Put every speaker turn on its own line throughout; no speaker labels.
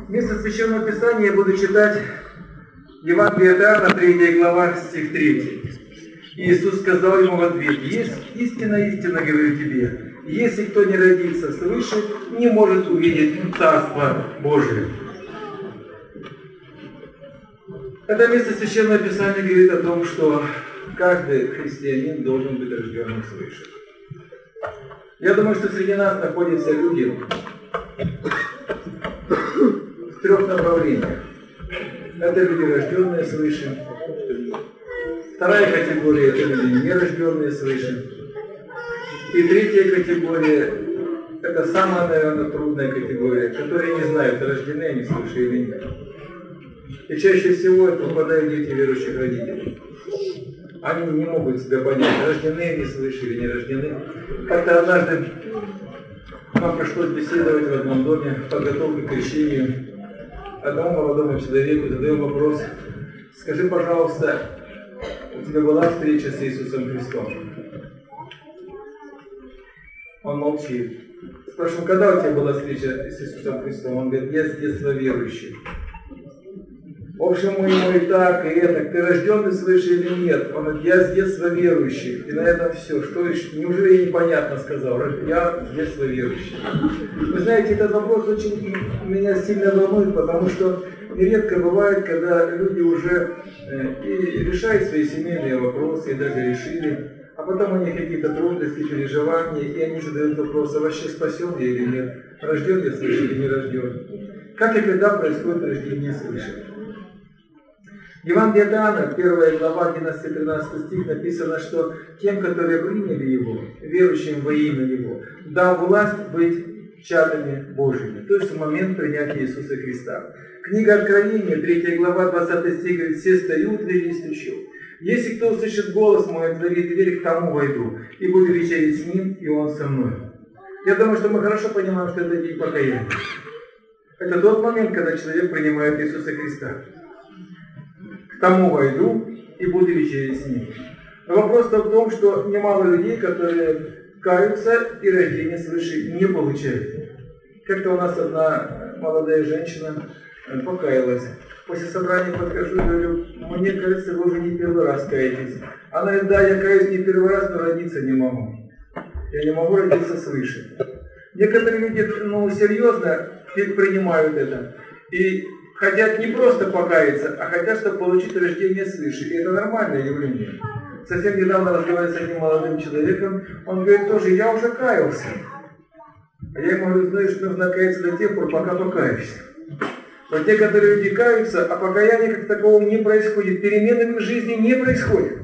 Место Священного Писания я буду читать Евангелие от Иоанна, 3 глава, стих 3. Иисус сказал ему в ответ: «Истинно, истинно говорю тебе, если кто не родится свыше, не может увидеть Царство Божие». Это место Священного Писания говорит о том, что каждый христианин должен быть рожденным свыше. Я думаю, что среди нас находятся люди в трех направлениях. Это люди, рожденные свыше. Вторая категория – это люди, нерожденные свыше. И третья категория – это самая, наверное, трудная категория, которые не знают, рождены они свыше или нет. И чаще всего это попадают дети верующих родителей. Они не могут себя понять, рождены они свыше или не рождены. Как-то однажды нам пришлось беседовать в одном доме, подготовка к крещению. Одному молодому человеку задаем вопрос: скажи, пожалуйста, у тебя была встреча с Иисусом Христом? Он молчит. Спрашиваю, когда у тебя была встреча с Иисусом Христом? Он говорит: я с детства верующий. В общем, мы ему и так, и это, ты рожденный свыше или нет? Он говорит: я с детства верующий. И на этом все. Что еще? Неужели я непонятно сказал? Я с детства верующий. Вы знаете, этот вопрос очень меня сильно волнует, потому что нередко бывает, когда люди уже и решают свои семейные вопросы, и даже решили, а потом у них какие-то трудности, переживания, и они задают вопрос: а вообще спасен я или нет? Рожден я свыше или не рожден? Как и когда происходит рождение свыше? В Евангелии от Иоанна, 1 глава, 11-13 стих, написано, что тем, которые приняли Его, верующим во имя Его, дал власть быть чадами Божьими, то есть в момент принятия Иисуса Христа. Книга Откровения, 3 глава, 20 стих, говорит: «Все стою у двери и стучу. Если кто услышит голос мой, отворит дверь, к тому войду, и буду вечерить с ним, и он со мной». Я думаю, что мы хорошо понимаем, что это день покаяния. Это тот момент, когда человек принимает Иисуса Христа. К тому войду и буду вечерить с ним. Но вопрос-то в том, что немало людей, которые каются и рождение свыше не получают. Как-то у нас одна молодая женщина покаялась. После собрания подхожу и говорю: мне кажется, вы уже не первый раз каетесь. Она говорит: да, я каюсь не первый раз, но родиться не могу. Я не могу родиться свыше. Некоторые люди, серьезно принимают это. И хотят не просто покаяться, а хотят, чтобы получить рождение свыше. И это нормальное явление. Совсем недавно разговаривал с одним молодым человеком, он говорит тоже: я уже каялся. А я ему говорю: знаешь, нужно каяться до тех пор, пока покаешься. Вот те, которые люди каются, а покаяния как такового не происходит, перемены в жизни не происходят.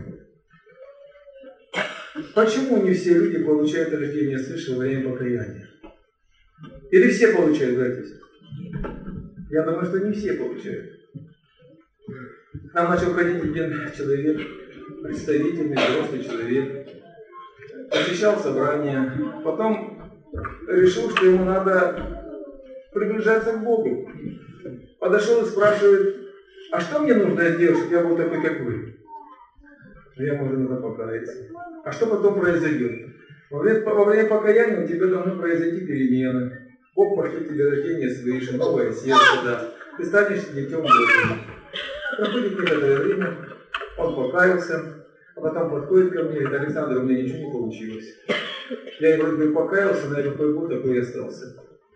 Почему не все люди получают рождение свыше во время покаяния? Или все получают, братья? Я думаю, что не все получают. К нам начал ходить один человек, представительный, взрослый человек, посещал собрания, потом решил, что ему надо приближаться к Богу. Подошел и спрашивает: а что мне нужно сделать, чтобы я был такой, как вы? Я ему говорю: надо покаяться. А что потом произойдет? Во время покаяния у тебя должны произойти перемены. Бог пошлет тебе рождение свыше, новое сердце даст. Ты станешь детем Божьим. Проходит некоторое время, он покаялся, а потом подходит ко мне и говорит: Александр, у меня ничего не получилось. Я вроде бы покаялся, но я какой был, такой и остался.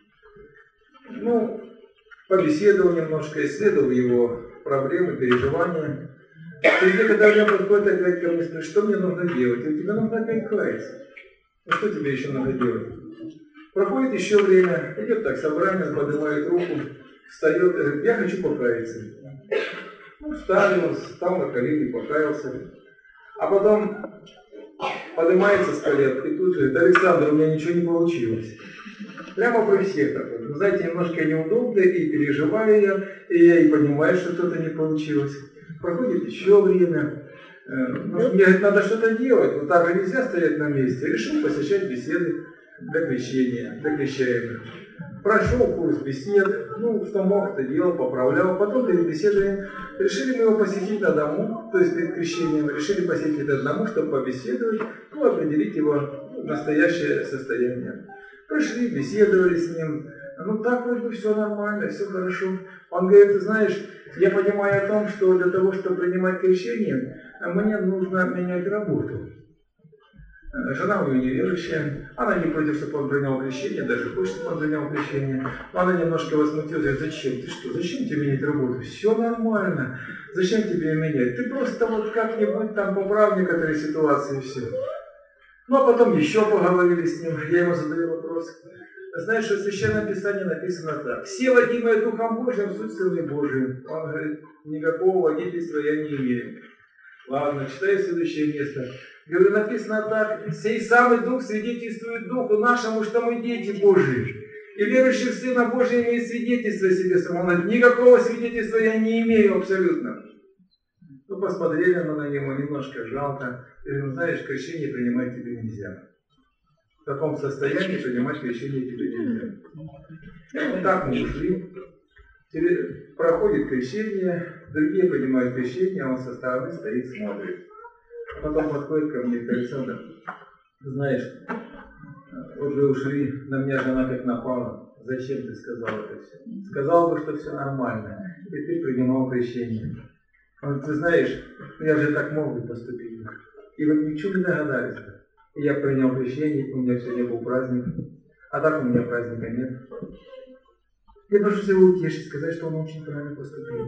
Побеседовал немножко, исследовал его проблемы, переживания. Через некоторое время подходит опять ко мне и говорит: что мне нужно делать? И тебе нужно опять каяться. Ну что тебе еще надо делать? Проходит еще время, идет так собрание, поднимает руку, встает и говорит: я хочу покаяться. Встал, стал на колени, покаялся. А потом поднимается с колен и тут же говорит: Александр, у меня ничего не получилось. Прямо при всех такой. Вы знаете, немножко неудобно, и переживаю я, и я и понимаю, что что-то не получилось. Проходит еще время. Мне говорит: надо что-то делать, но так же нельзя стоять на месте. Решил посещать беседы для крещения, для крещаемых. Прошел курс бесед, что мог, то делал, поправлял. Потом перед беседами решили мы его посетить на дому, то есть перед крещением решили посетить одному, чтобы побеседовать, определить его настоящее состояние. Пришли, беседовали с ним, Ну так вроде бы все нормально, все хорошо. Он говорит, ты знаешь, я понимаю о том, что для того, чтобы принимать крещение, мне нужно менять работу. Жена у нее неверующая, она не против, чтобы он принял крещение, даже хочет, чтобы он принял крещение. Но она немножко возмутилась, говорит, зачем? Ты что, зачем тебе менять работу? Все нормально, зачем тебе менять? Ты просто вот как-нибудь там поправь некоторые ситуации и все. Ну а потом еще поговорили с ним, я ему задаю вопрос. Знаешь, что в Священном Писании написано так. Все водимые Духом Божьим суть сыны Божьи. Он говорит, никакого водительства я не имею. Ладно, читаю следующее место. Говорю, написано так. Сей самый Дух свидетельствует Духу нашему, что мы дети Божьи. И верующий в Сына Божия имеет свидетельство о себе самому. Он говорит, никакого свидетельства я не имею абсолютно. Ну, посмотрели мы на него, немножко жалко. И говорим, знаешь, крещение принимать тебе нельзя. В таком состоянии принимать крещение тебе нельзя. Вот так мы ушли. Проходит крещение, другие принимают крещение, а он со стороны стоит, смотрит. А потом подходит ко мне и говорит, Александр, знаешь, вот вы ушли, на меня жена как напала. Зачем ты сказал это все? Сказал бы, что все нормально, и ты принимал крещение. Он говорит, ты знаешь, я же так мог бы поступить. И вот ничего не догадались. И я принял крещение, у меня сегодня был праздник, а так у меня праздника нет. Я прошу его утешить, сказать, что он очень правильно поступил.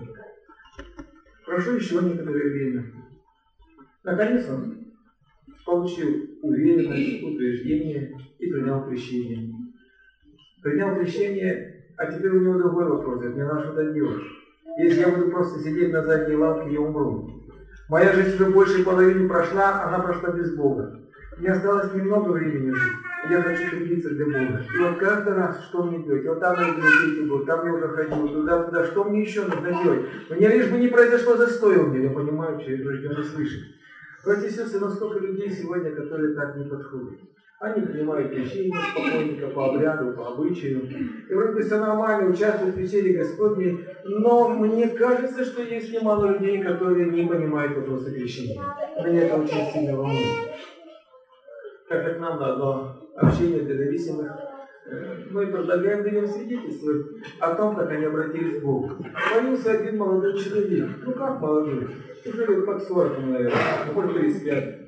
Прошу еще некоторое время. Наконец он получил уверенность, утверждение и принял крещение. Принял крещение, а теперь у него другой вопрос. Мне надо что-то делать. Если я буду просто сидеть на задней лавке, я умру. Моя жизнь уже больше половины прошла, она прошла без Бога. Мне осталось немного времени жить. Я хочу трудиться для Бога. И вот каждый раз, что мне делать? Вот там я был, там я уже ходил, туда, что мне еще нужно делать? Мне лишь бы не произошло застой у меня, я понимаю, что я должен слышать. Братья и сестры, но сколько людей сегодня, которые так не подходят. Они принимают крещение спокойненько, по обряду, по обычаю. И вроде бы все нормально, участвуют в вечере Господней. Но мне кажется, что есть немало людей, которые не понимают вопросы крещения. Меня это очень сильно волнует. Так как нам дано общение для зависимых, мы предлагаем людям свидетельствовать о том, как они обратились к Богу. Появился один молодой человек. Ну как молодой? Уже лет под 40, наверное, может 35.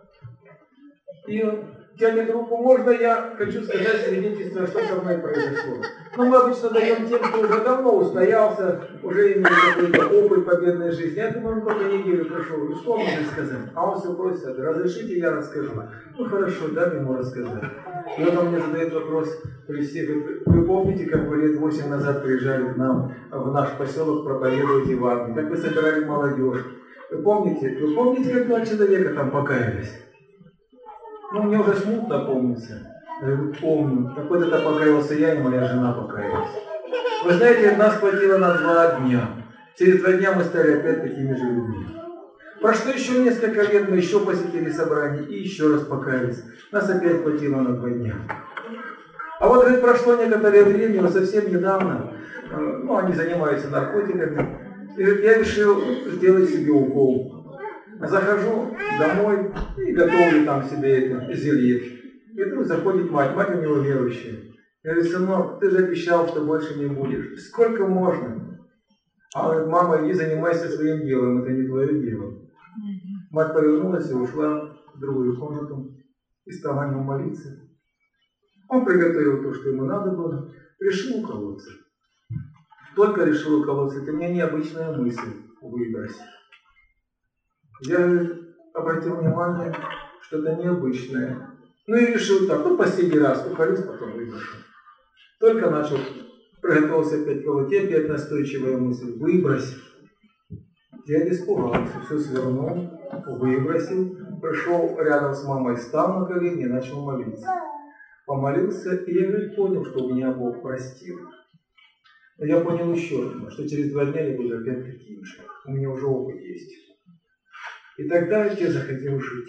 И он тянет руку, можно я хочу сказать свидетельство, что со мной произошло. Но мы обычно даем тем, кто уже давно устоялся, уже имеет какой-то опыт победной жизни. Я думаю, он только неделю прошел. Ну что он может сказать? А он все просит, разрешите, я расскажу. Ну хорошо, дам ему рассказать. И он мне задает вопрос, вы помните, как вы лет 8 назад приезжали к нам в наш поселок проповедовать Евангелие? Как вы собирали молодежь? Вы помните, как 2 человека там покаялись? Ну, мне уже смутно помнится. Я говорю, помню. Так вот это покаялся я, и моя жена покаялась. Вы знаете, нас хватило на 2 дня. Через 2 дня мы стали опять такими же людьми. Прошло еще несколько лет, мы еще посетили собрание и еще раз покаялись. Нас опять хватило на 2 дня. А вот, говорит, прошло некоторое время, но совсем недавно, ну, они занимаются наркотиками, и я решил сделать себе укол. Захожу домой и готовлю там себе это зелье. И тут заходит мать у него верующая. Я говорю, сынок, ты же обещал, что больше не будешь. Сколько можно? А он говорит, мама, иди занимайся своим делом, это не твое дело. Мать повернулась и ушла в другую комнату и стала ему молиться. Он приготовил то, что ему надо было, решил уколоться. Только решил уколоться, это мне необычная мысль выбросить. Я обратил внимание, что это необычное. Ну и решил так, последний раз уколюсь, потом выброшу. Только начал, приготовился опять колоть, опять настойчивая мысль, выбросить. Я испугался, все свернул, выбросил, пришел рядом с мамой, встал на колени и начал молиться. Помолился, и я понял, что меня Бог простил. Но я понял еще одно, что через 2 дня я буду опять таким же. У меня уже опыт есть. И тогда я захотел жить.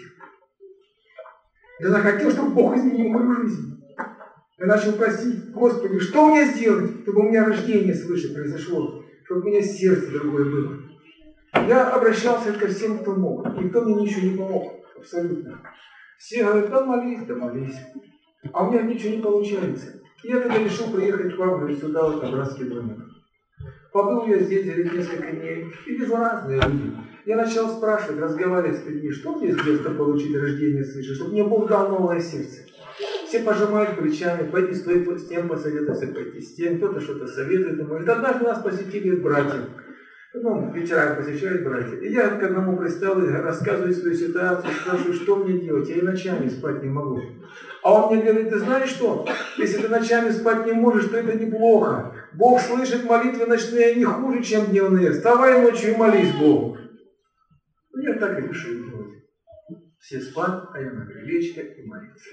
Я захотел, чтобы Бог изменил мою жизнь. Я начал просить, Господи, что мне сделать, чтобы у меня рождение свыше произошло, чтобы у меня сердце другое было. Я обращался ко всем, кто мог. Никто мне ничего не помог. Абсолютно. Все говорят, да молись. А у меня ничего не получается. Я тогда решил приехать к вам, говорит, сюда, вот на братский домик. Побыл я здесь несколько дней, и вижу разные люди. Я начал спрашивать, разговаривать с людьми, что мне сделать, чтобы получить рождение свыше, чтобы мне Бог дал новое сердце. Все пожимают плечами, пойти с тем посоветоваться, пойти с тем, кто-то что-то советует. И однажды нас посетили братья. Вечерами посещают братья. И я к одному пристал и рассказываю свою ситуацию, спрашиваю, что мне делать, я и ночами спать не могу. А он мне говорит, ты знаешь что, если ты ночами спать не можешь, то это неплохо. Бог слышит молитвы ночные не хуже, чем дневные. Вставай ночью и молись Богу. Я так и решил делать. Все спать, а я на крылечке и молился.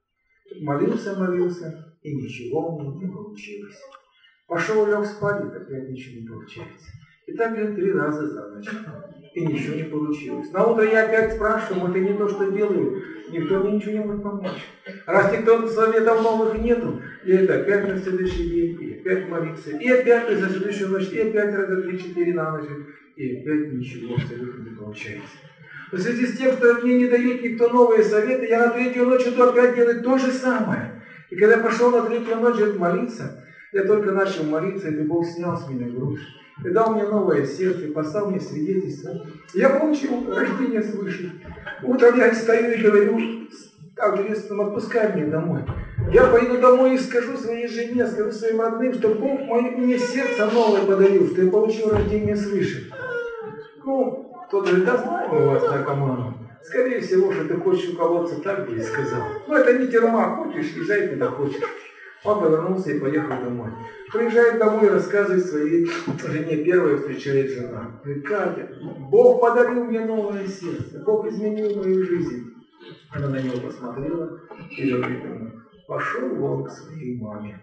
Молился, и ничего у меня не получилось. Пошел, лег спать, и опять ничего не получается. И так, 3 раза за ночь. И ничего не получилось. На утро я опять спрашиваю, это не то, что делаю. Никто мне ничего не может помочь. Раз никто советов новых нету, я это опять на следующий день, и опять молиться, и опять за следующую ночь, и опять раза 3-4 на ночь, и опять ничего абсолютно не получается. В связи с тем, что мне не дают никто новые советы, я на 3-ю ночь иду опять делать то же самое. И когда я пошел на 3-ю ночь молиться, я только начал молиться, и Бог снял с меня груз. И дал мне новое сердце, послал мне свидетельство. Я получил рождение свыше. Утром я стою и говорю, ответственно, отпускай меня домой. Я пойду домой и скажу своей жене, скажу своим родным, что Бог мне сердце новое подарил, что я получил рождение свыше. Кто-то говорит, да знаем мы вас наркоману. Скорее всего, что ты хочешь уколоться, так бы и сказал. Это не тюрьма, хочешь, езжай куда хочешь. Он повернулся и поехал домой. Приезжает домой и рассказывает своей жене, первая встречает жена. Говорит, Катя, Бог подарил мне новое сердце, Бог изменил мою жизнь. Она на него посмотрела и говорит ему, пошел вон к своей маме.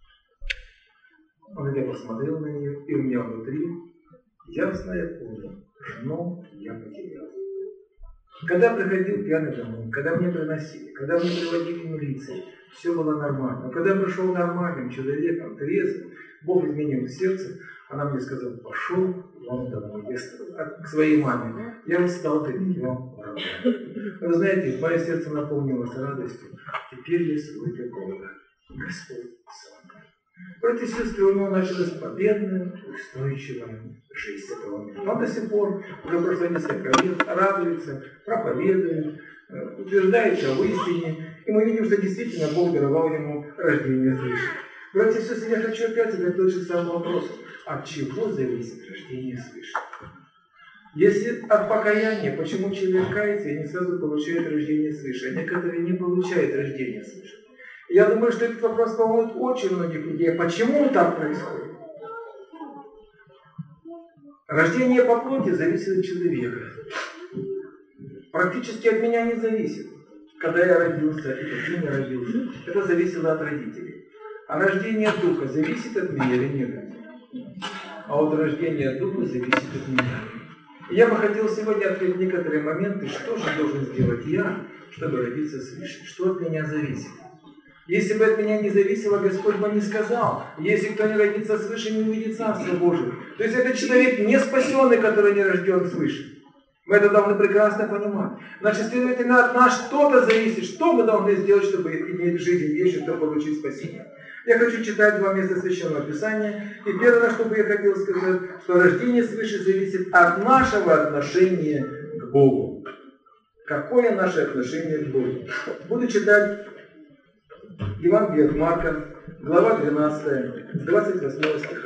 Он опять посмотрел на нее, и у меня внутри ясное поле, жену я потерял. Когда приходил пьяный домой, когда мне приносили, когда мне приводили в милицию, все было нормально. Но когда я пришел нормальным человеком, трезвым, Бог изменил сердце, она мне сказала, пошел вон домой, к своей маме. Я стал для нее врагом. Вы знаете, мое сердце наполнилось радостью. Теперь я свой для Бога. Господь со мной. Братья и сестры, у него началась победная, устойчивая жизнь с этого мира. Он до сих пор, уже прошло несколько лет, радуется, проповедует, утверждается в истине. И мы видим, что действительно Бог даровал ему рождение свыше. Братья и сестры, я хочу опять задать тот же самый вопрос. От чего зависит рождение свыше? Если от покаяния, почему человек кается и не сразу получает рождение свыше, а некоторые не получают рождение свыше? Я думаю, что этот вопрос волнует очень многих людей. Почему так происходит? Рождение по плоти зависит от человека. Практически от меня не зависит, когда я родился и каким я родился. Это зависело от родителей. А рождение духа зависит от меня или нет? А вот рождение духа зависит от меня. И я бы хотел сегодня открыть некоторые моменты, что же должен сделать я, чтобы родиться свыше. Что от меня зависит? Если бы от меня не зависело, Господь бы не сказал, если кто не родится свыше, не увидит Царство Божие. То есть это человек не спасенный, который не рожден свыше. Мы это должны прекрасно понимать. Значит, следовательно, от нас что-то зависит. Что мы должны сделать, чтобы иметь жизнь вечную, чтобы получить спасение? Я хочу читать 2 места Священного Писания. И первое, что бы я хотел сказать, что рождение свыше зависит от нашего отношения к Богу. Какое наше отношение к Богу? Буду читать Евангелие от Марка, глава 12, 28 стих.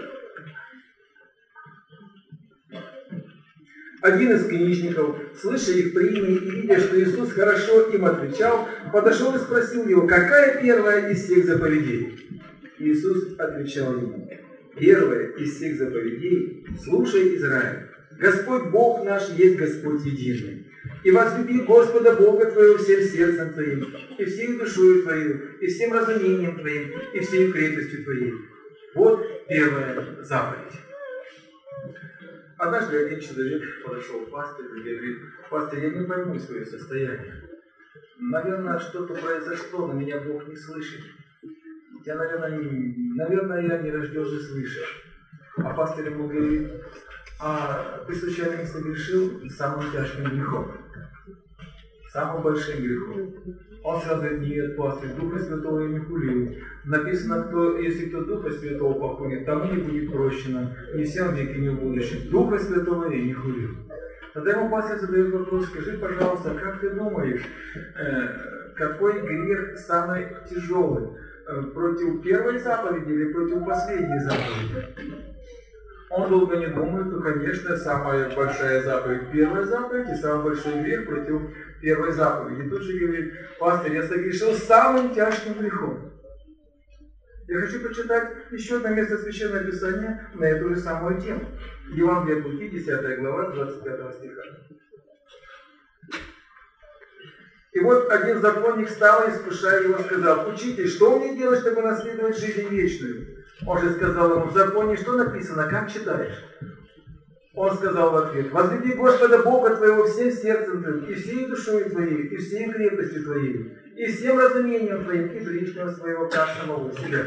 Один из книжников, слыша их прения и видя, что Иисус хорошо им отвечал, подошел и спросил его, какая первая из всех заповедей? Иисус отвечал ему, первая из всех заповедей, слушай, Израиль, Господь Бог наш есть Господь единый. И возлюби Господа Бога твоего всем сердцем твоим, и всей душою твоей, и всем разумением твоим, и всей крепостью твоей. Вот первая заповедь. Однажды один человек подошел к пастырю и говорит, пастырь, я не пойму свое состояние. Наверное, что-то произошло, но меня Бог не слышит. Я, наверное, я не рожден же свыше. А пастырь ему говорит, а ты случайно не согрешил самым тяжким грехом? самым большим грехом. Он сразу говорит: нет, пастырь, Духа Святого я не хулил. Написано, если кто Духа Святого похулит, тому не будет прощено, ни в сем веке, ни в будущем. Духа Святого я не хулил. Тогда ему пастырь задает вопрос: скажи, пожалуйста, как ты думаешь, какой грех самый тяжелый? Против первой заповеди или против последней заповеди? Он долго не думает, то, конечно, самая большая заповедь — первая заповедь, и самый большой грех против первой заповеди. И тут же говорит: пастырь, я согрешил самым тяжким грехом. Я хочу прочитать еще одно место Священного Писания на эту же самую тему. Евангелие от Луки, 10 глава, 25 стиха. И вот один законник стал, искушая его, сказал: учитель, что мне делать, чтобы наследовать жизнь вечную? Он же сказал ему: в законе что написано, как читаешь? Он сказал в ответ: возлюби Господа Бога твоего всем сердцем твоим, и всей душой твоей, и всей крепостью твоей, и всем разумением твоим, и ближнего своего, как самого себя.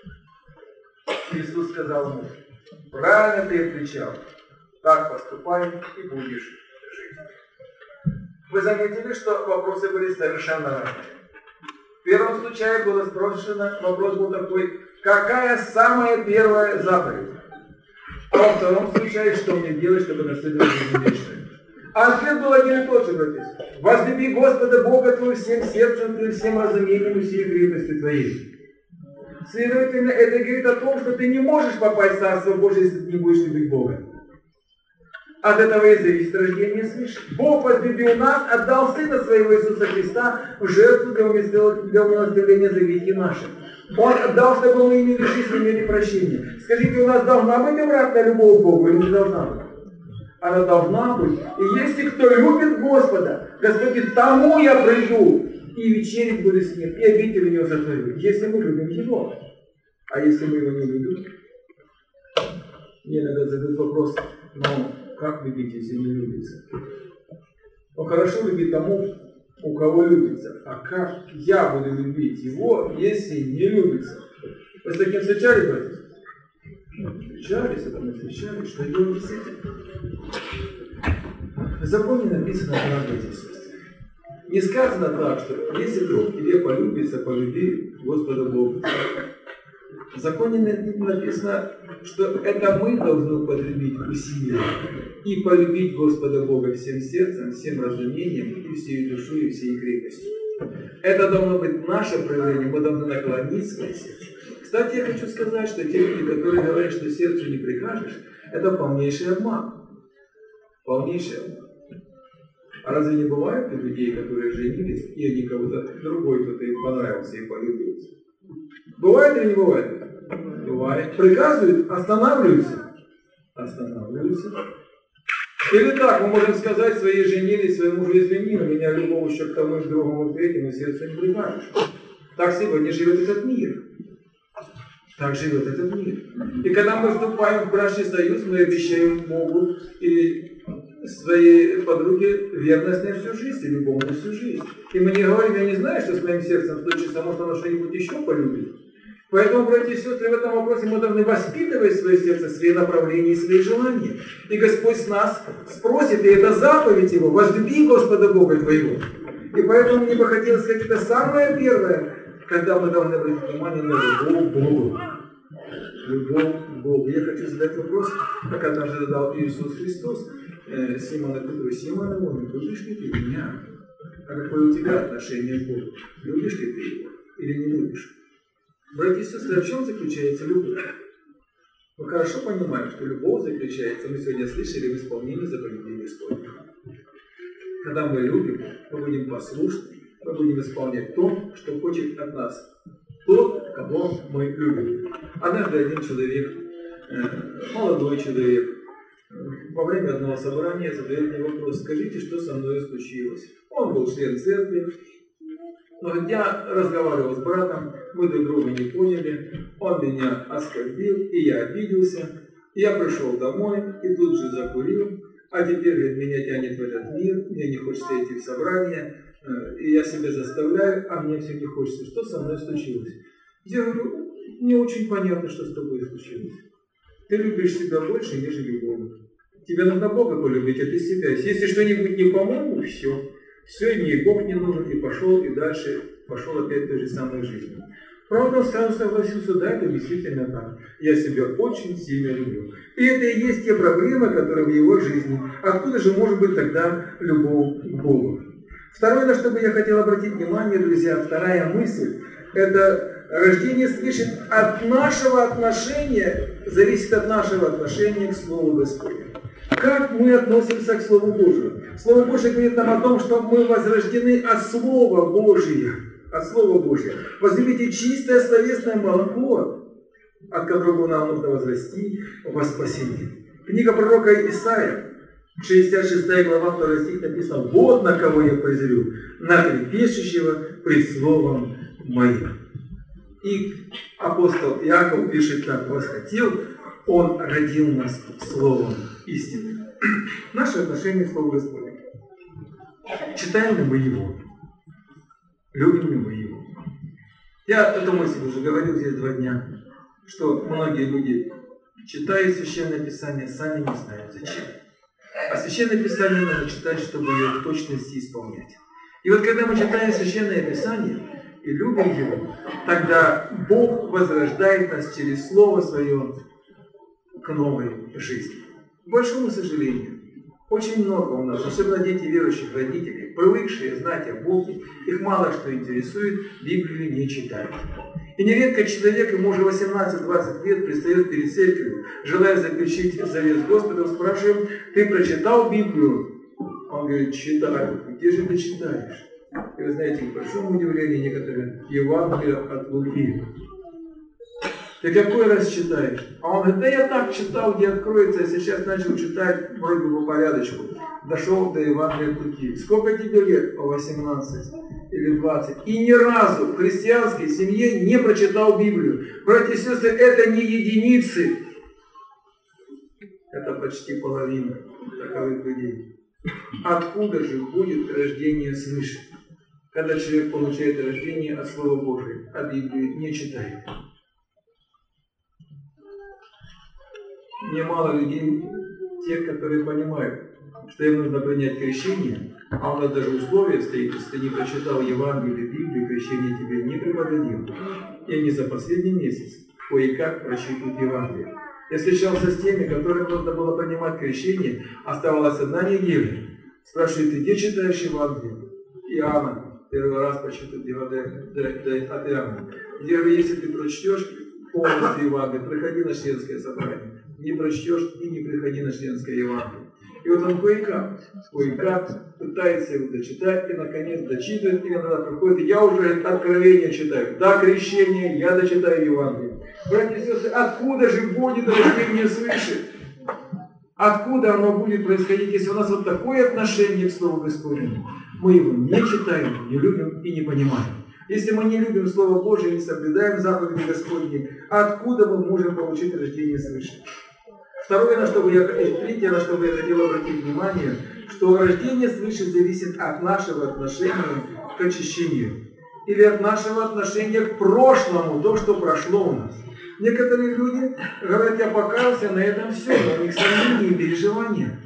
Иисус сказал ему: правильно ты отвечал, так поступай и будешь жить. Вы заметили, что вопросы были совершенно разные. В первом случае было спрошено, вопрос был такой: какая самая первая заповедь? А во втором случае, что мне делать, чтобы наследовать жизнь вечную? А ответ был один и тот же, братья. Возлюби Господа Бога твоего всем сердцем твоим, всем разумением и всей крепостью твоей. Следовательно, это говорит о том, что ты не можешь попасть в Царство Божие, если ты не будешь любить Бога. От этого и зависит рождение свыше. Бог возлюбил нас, отдал Сына Своего Иисуса Христа в жертву для умилостивления за грехи наши. Он отдал, чтобы мы имели жизнь, имели прощение. Скажите, у нас должна быть обратная любовь к Богу или не должна быть? Она должна быть. И если кто любит Господа, Господь говорит: тому я приду, и вечерить буду с ним, и обитель у него сотворю. Если мы любим Его. А если мы Его не любим? Мне иногда задают вопрос: ну, как любить, если не любится? Ну, хорошо любить тому, у кого любится. А как я буду любить его, если не любится? Вы с таким встречались, братья? Встречались, это мы встречались. Что делать с этим? В законе написано правда здесь. Не сказано так, что если вдруг тебе полюбится, полюби Господа Бога. В законе написано, что это мы должны употребить усилия и полюбить Господа Бога всем сердцем, всем разумением, и всей душой, и всей крепостью. Это должно быть наше проявление, мы должны наклонить свое сердце. Кстати, я хочу сказать, что те люди, которые говорят, что сердцу не прикажешь, это полнейший обман. Полнейший обман. А разве не бывает у людей, которые женились, и они кого-то другой, кто-то им понравился и полюбился? Бывает или не бывает? Бывает. Приказывают, останавливаются. Останавливаются. Или так, мы можем сказать своей жене или своему мужу: извини, у меня любовь еще к тому, и к другому, и к третьему, сердцу не прикажешь. Так сегодня живет этот мир. Так живет этот мир. И когда мы вступаем в брачный союз, мы обещаем Богу и своей подруге верность на всю жизнь, и любовь на всю жизнь. И мы не говорим: я не знаю, что с моим сердцем случится, может, оно что-нибудь еще полюбит. Поэтому, братья и сестры, в этом вопросе мы должны воспитывать свое сердце, свои направления и свои желания. И Господь с нас спросит, и это заповедь Его: возлюби Господа Бога твоего. И поэтому мне бы хотелось сказать, это самое первое, когда мы должны обратить внимание на любовь к Богу. Любовь к Богу. Я хочу задать вопрос, как однажды задал Иисус Христос Симону Петру: Симон, любишь ли ты меня? А какое у тебя отношение к Богу? Любишь ли ты Его или не любишь? Братья и сестры, в чем заключается любовь? Мы хорошо понимаем, что любовь заключается, мы сегодня слышали, в исполнении заповедей Господних. Когда мы любим, мы будем послушны, мы будем исполнять то, что хочет от нас тот, кого мы любим. Однажды один человек, молодой человек, во время одного собрания задает мне вопрос: скажите, что со мной случилось? Он был член церкви, но я разговаривал с братом, мы друг друга не поняли, он меня оскорбил, и я обиделся. Я пришел домой и тут же закурил, а теперь, говорит, меня тянет в этот мир, мне не хочется идти в собрание, и я себя заставляю, а мне все не хочется. Что со мной случилось? Я говорю: не очень понятно, что с тобой случилось. Ты любишь себя больше, нежели Бога. Тебе нужно Бога полюбить, а ты себя. Если что-нибудь не по-моему, все. Все, мне и Бог не нужен, и пошел, и дальше пошел опять той же самой жизнью. Правда, он сразу согласился, да, это действительно так. Я себя очень сильно люблю. И это и есть те проблемы, которые в его жизни. Откуда же может быть тогда любовь к Богу? Второе, на что бы я хотел обратить внимание, друзья, вторая мысль, это рождение свыше от нашего отношения, зависит от нашего отношения к Слову Господню. Как мы относимся к Слову Божию? Слово Божие говорит нам о том, что мы возрождены от Слова Божия. От Слова Божия. Возлюбите чистое словесное молоко, от которого нам нужно возрасти во спасение. Книга пророка Исаия, 66 глава, 2 стих написано: «Вот на кого я презрю, на трепещущего пред словом моим». И апостол Иаков пишет так: «Восхотел, он родил нас словом истины». Наше отношение к Слову Господню. Читаем ли мы его? Любим ли мы его? Я эту мысль уже говорил здесь 2 дня, что многие люди, читая Священное Писание, сами не знают зачем. А Священное Писание надо читать, чтобы ее в точности исполнять. И вот когда мы читаем Священное Писание и любим его, тогда Бог возрождает нас через Слово Свое к новой жизни. К большому сожалению, очень много у нас, особенно дети верующих родителей, привыкшие знать о Боге, их мало что интересует, Библию не читают. И нередко человек, ему уже 18-20 лет, предстает перед церковью, желая заключить завет с Господом, спрашиваем: ты прочитал Библию? Он говорит: читаю. Где же ты читаешь? И вы знаете, к большому удивлению некоторые, Евангелие от Луки. Ты какой раз читаешь? А он говорит: да я так читал, где откроется, я сейчас начал читать вроде бы по порядочку. Дошел до Евангелия от Луки. Сколько тебе лет? По 18 или 20. И ни разу в христианской семье не прочитал Библию. Братья и сестры, это не единицы. Это почти половина таковых людей. Откуда же будет рождение свыше? Когда человек получает рождение от Слова Божия, а Библию не читает. Немало людей, тех, которые понимают, что им нужно принять крещение, а у нас даже условие стоит: если ты не прочитал Евангелие, Библию, крещение тебе не преподадим. И они за последний месяц кое-как прочитывают Евангелие. Я встречался с теми, которым нужно было принимать крещение, оставалась 1 неделя. Спрашивают: ты где читаешь Евангелие? Иоанна. Первый раз прочитал от Иоанна. Если ты прочтешь полностью Евангелие, приходи на членское собрание. Не прочтешь и не приходи на членское Евангелие. И вот он кое-как пытается его дочитать, и наконец дочитывает, и иногда приходит: я уже откровение читаю. Да, крещение, я дочитаю Евангелие. Братья и сестры, откуда же будет рождение свыше? Откуда оно будет происходить, если у нас вот такое отношение к Слову Господнему? Мы его не читаем, не любим и не понимаем. Если мы не любим Слово Божие, не соблюдаем заповеди Господни, откуда мы можем получить рождение свыше? Третье, на что бы я хотел обратить внимание, что рождение свыше зависит от нашего отношения к очищению. Или от нашего отношения к прошлому, то, что прошло у нас. Некоторые люди говорят: я покаялся, на этом все, но у них сомнения и переживания.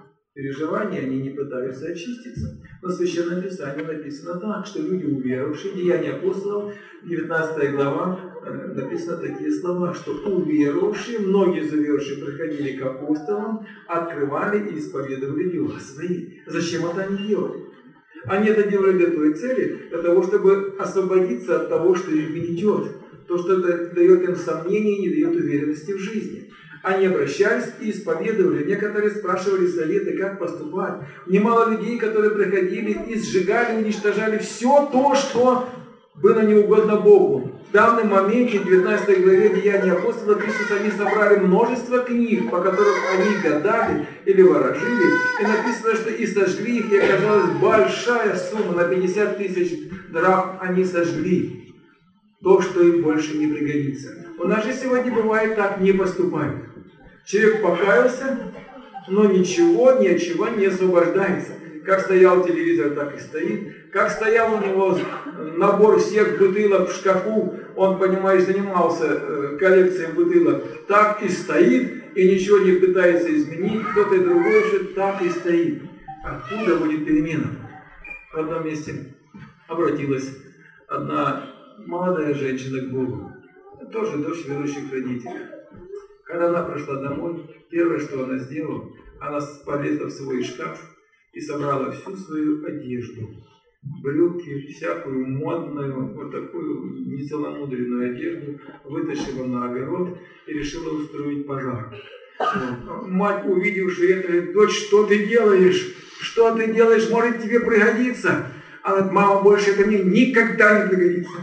Они не пытаются очиститься. Но в Священном Писании написано так, что люди уверовавшие, Деяния апостолов, 19 глава, написано такие слова, что уверовавшие, многие из уверовавших приходили к апостолам, открывали и исповедовали дела свои. Зачем это они делали? Они это делали для той цели, для того, чтобы освободиться от того, что их гнетет, то, что дает им сомнения и не дает уверенности в жизни. Они обращались и исповедовали. Некоторые спрашивали советы, как поступать. Немало людей, которые приходили и сжигали, уничтожали все то, что было неугодно Богу. В данном моменте, в 19 главе Деяния апостолов, пишется, они собрали множество книг, по которым они гадали или ворожили. И написано, что и сожгли их, и оказалась большая сумма, на 50 000 драхм они сожгли. То, что им больше не пригодится. У нас же сегодня бывает так, не поступает. Человек покаялся, но ничего, ни от чего не освобождается. Как стоял телевизор, так и стоит. Как стоял у него набор всех бутылок в шкафу, он, понимаешь, занимался коллекцией бутылок, так и стоит, и ничего не пытается изменить. Кто-то другой же так и стоит. Откуда будет перемена? В одном месте обратилась одна молодая женщина к Богу, тоже дочь верующих родителей. Когда она пришла домой, первое, что она сделала, она полезла в свой шкаф и собрала всю свою одежду, брюки, всякую модную, вот такую нецеломудренную одежду, вытащила на огород и решила устроить пожар. Мать, увидевшая это, говорит: дочь, что ты делаешь? Что ты делаешь? Может, тебе пригодится? Она говорит: мама, больше это мне никогда не пригодится.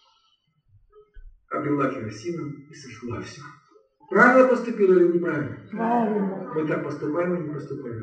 Облила керосином и сожгла все. Правильно поступила или неправильно?
Правильно.
Мы так поступаем или не поступаем?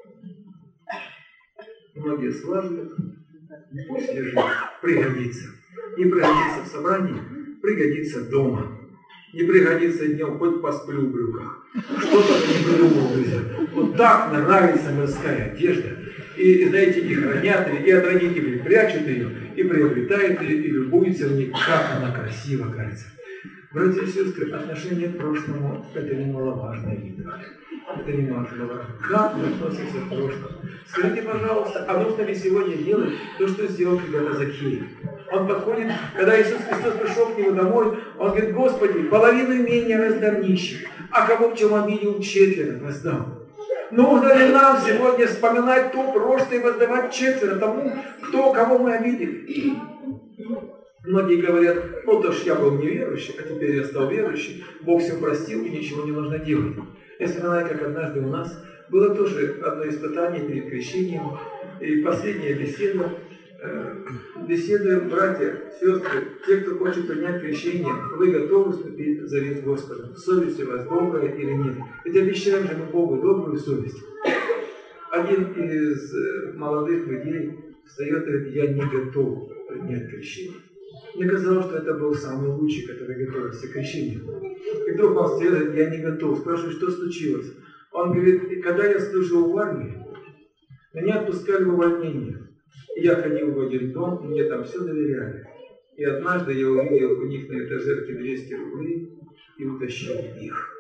Многие слаживают, пусть лежит, пригодится. Не пригодится в собрании, пригодится дома. Не пригодится днем, хоть посплю в брюках. Что-то не придумал, друзья. Вот так нравится морская одежда. И, знаете, и хранят ее, и от родителей прячут ее, и приобретают ее, и любуются в ней, как она красиво кажется. Братья и сестры, отношение к прошлому – это немаловажная деталь. Это немаловажно. Как мы относимся к прошлому? Скажите, пожалуйста, а нужно ли сегодня делать то, что сделал когда-то Закхей? Он подходит, когда Иисус Христос пришел к нему домой, он говорит: Господи, половину имения раздам нищим, а кого в чем обидел, четверо раздам. Нужно ли нам сегодня вспоминать то прошлое и воздавать четверо тому, кого мы обидели? Многие говорят: ну то ж я был неверующий, а теперь я стал верующим, Бог все простил и ничего не нужно делать. Я вспоминаю, как однажды у нас было тоже одно испытание перед крещением, и последняя беседа. Беседуем, братья, сестры, те, кто хочет принять крещение, вы готовы вступить в завет с Господом? Совесть у вас добрая или нет? Ведь обещаем же мы Богу добрую совесть. Один из молодых людей встает и говорит: я не готов принять крещение. Мне казалось, что это был самый лучший, который готовился к крещению. И вдруг он встает и говорит: я не готов. Спрашиваю, что случилось? Он говорит: когда я служил в армии, меня отпускали в увольнение. И я ходил в один дом, и мне там все доверяли. И однажды я увидел у них на этажерке 200 рублей и утащил их.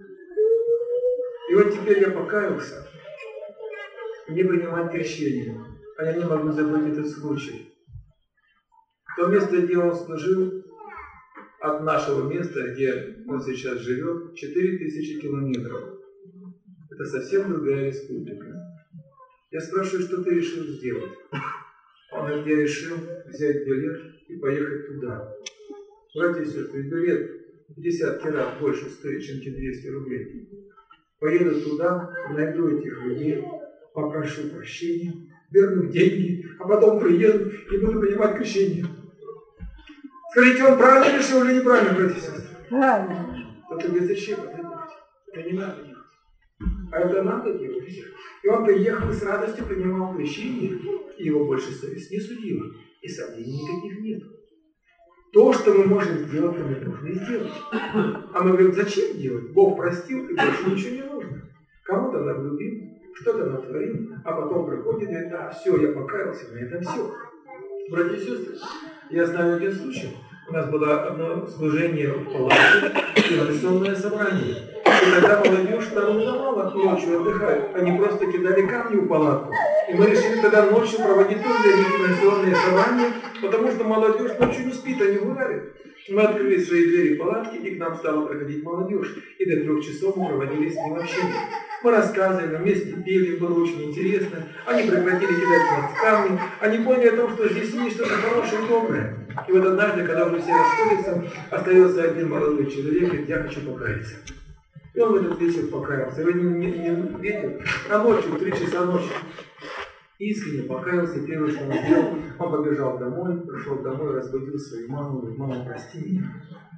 И вот теперь я покаялся, не принимать крещение, а я не могу забыть этот случай. То место, где он служил, от нашего места, где он сейчас живет, 4000 километров. Это совсем другая республика. Я спрашиваю, что ты решил сделать? Он говорит: я решил взять билет и поехать туда. Братья и сестры, билет в десятки раз больше стоит, чем те 200 рублей. Поеду туда, найду этих людей, попрошу прощения, верну деньги, а потом приеду и буду принимать крещение. Скажите, он правильно решил или неправильно, братья и сестры?
Правильно.
Кто-то говорит: зачем это делать? Это не надо делать. А это надо делать. И он приехал и с радостью принимал крещение, и его больше совесть не судила, и сомнений никаких нет. То, что мы можем сделать, мы должны сделать. А мы говорим: зачем делать? Бог простил, и больше ничего не нужно. Кому-то навлюбил, что-то натворил, а потом приходит и говорит: да, все, я покаялся, на этом все. Братья и сестры, я знаю один случай. У нас было одно служение в палатке, революционное собрание. И тогда молодежь там не давала ночью отдыхать. Они просто кидали камни в палатку. И мы решили тогда ночью проводить тоже революционные собрания, потому что молодежь ночью не спит, они гуляют. Мы открыли свои двери палатки, и к нам стала приходить молодежь. И до 3 часов мы проводили с ним общение. Мы рассказывали, вместе пели, было очень интересно. Они прекратили кидать в нас камни. Они поняли о том, что здесь есть что-то хорошее и доброе. И вот однажды, когда уже все расходятся, остается один молодой человек и говорит: я хочу покаяться. И он в этот вечер покаялся. Вы не видите? А ночью, в 3 часа ночи, искренне покаялся. Первое, что он сделал, он побежал домой, пришел домой, разбудил свою маму, говорит: мама, прости меня.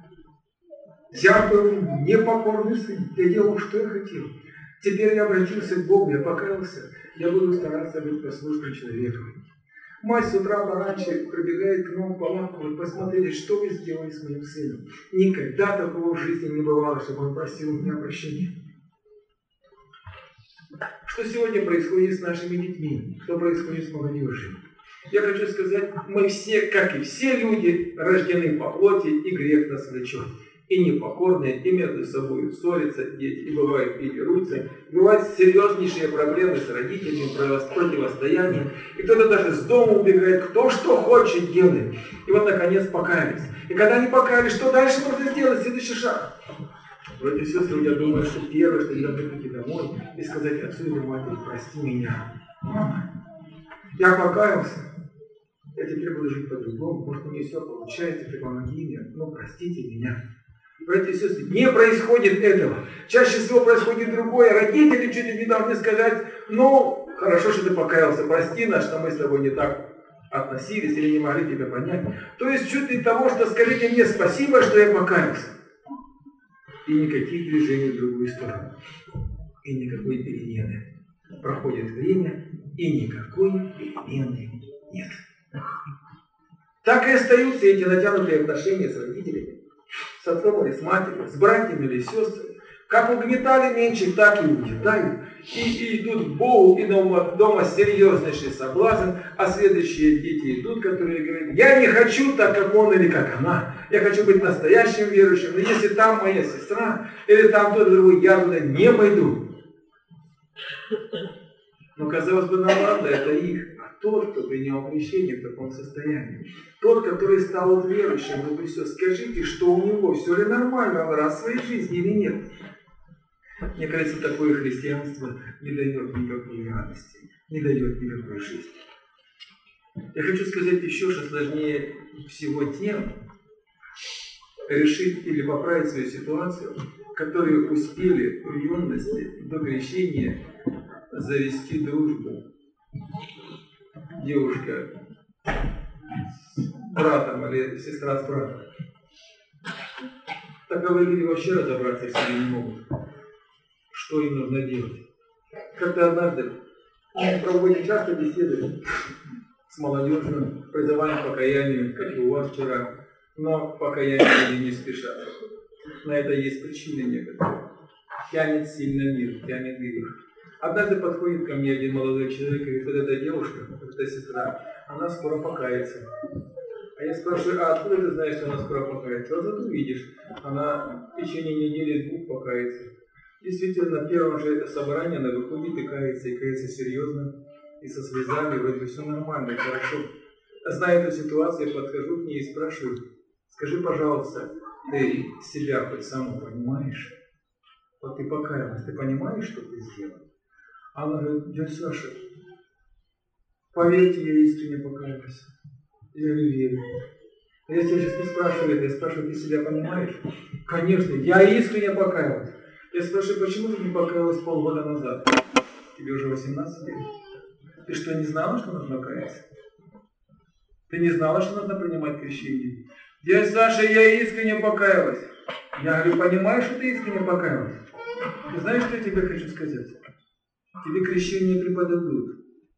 Я был непокорный сын, я делал, что я хотел. Теперь я обратился к Богу, я покаялся, я буду стараться быть послушным человеком. Мать с утра пораньше прибегает к нам в палатку: вы посмотрите, что вы сделали с моим сыном. Никогда такого в жизни не бывало, чтобы он просил у меня прощения. Что сегодня происходит с нашими детьми? Что происходит с молодежью? Я хочу сказать, мы все, как и все люди, рождены по плоти, и грех нас влечет. и непокорные, и между собой ссорятся дети, и бывают и дерутся, бывают серьезнейшие проблемы с родителями, противостояние, и кто-то даже с дома убегает, кто что хочет делает. И вот наконец покаялись. И когда они покаялись, что дальше нужно сделать? Следующий шаг. Братья и сестры, я думаю, что первое, что я должен прийти домой и сказать отцу или матери: прости меня, мама, я покаялся, я теперь буду жить по-другому, может, у меня все получается, ты помоги мне, но простите меня. Братья и сестры, не происходит этого. Чаще всего происходит другое. Родители чуть ли не должны сказать: ну, хорошо, что ты покаялся, прости нас, что мы с тобой не так относились или не могли тебя понять. То есть чуть ли того, что скажите мне спасибо, что я покаялся. И никаких движений в другую сторону. И никакой перемены. Проходит время, и никакой перемены нет. Так и остаются эти натянутые отношения с родителями, с отцом или с матерью, с братьями или сестрами. Как угнетали меньше, так и угнетают. И идут к Богу, и дома серьезнейший соблазн, а следующие дети идут, которые говорят: я не хочу так, как он или как она. Я хочу быть настоящим верующим, но если там моя сестра, или там тот другой, я туда не пойду. Но, казалось бы, ладно, это их. А тот, кто принял крещение в таком состоянии, тот, который стал верующим, вы все, скажите, что у него, все ли нормально, он раз в своей жизни или нет. Мне кажется, такое христианство не дает никакой радости, не дает никакой жизни. Я хочу сказать еще, что сложнее всего тем решить или поправить свою ситуацию, которые успели в юности до крещения завести дружбу. Девушка с братом или сестра с братом. Таковые люди вообще разобраться в себе не могут. Что им нужно делать? Как-то однажды мы проводим часто беседы с молодежью, призываем к покаянию, как и у вас вчера, но покаяние люди не спешат. На это есть причины некоторые. Тянет сильно мир, тянет грех. Однажды подходит ко мне один молодой человек и говорит: вот эта девушка, вот эта сестра, она скоро покается. А я спрашиваю: а откуда ты знаешь, что она скоро покается? Вот зато видишь, она в течение недели-двух покается. Действительно, на первом же собрании она выходит и кается серьезно, и со слезами, вроде бы все нормально, и хорошо. Зная эту ситуацию, я подхожу к ней и спрашиваю: скажи, пожалуйста, ты себя хоть саму понимаешь? Вот ты покаялась, ты понимаешь, что ты сделал? Она говорит: дядя Саша, поверьте, я искренне покаялась. Я не верю. Я тебя сейчас не спрашиваю это, я спрашиваю: ты себя понимаешь? Конечно, я искренне покаялась. Я спрашиваю: почему ты не покаялась полгода назад? Тебе уже 18 лет. Ты что, не знала, что нужно каяться? Ты не знала, что нужно принимать крещение? Дядя Саша, я искренне покаялась. Я говорю: понимаешь, что ты искренне покаялась? Ты знаешь, что я тебе хочу сказать? Тебе крещение преподадут.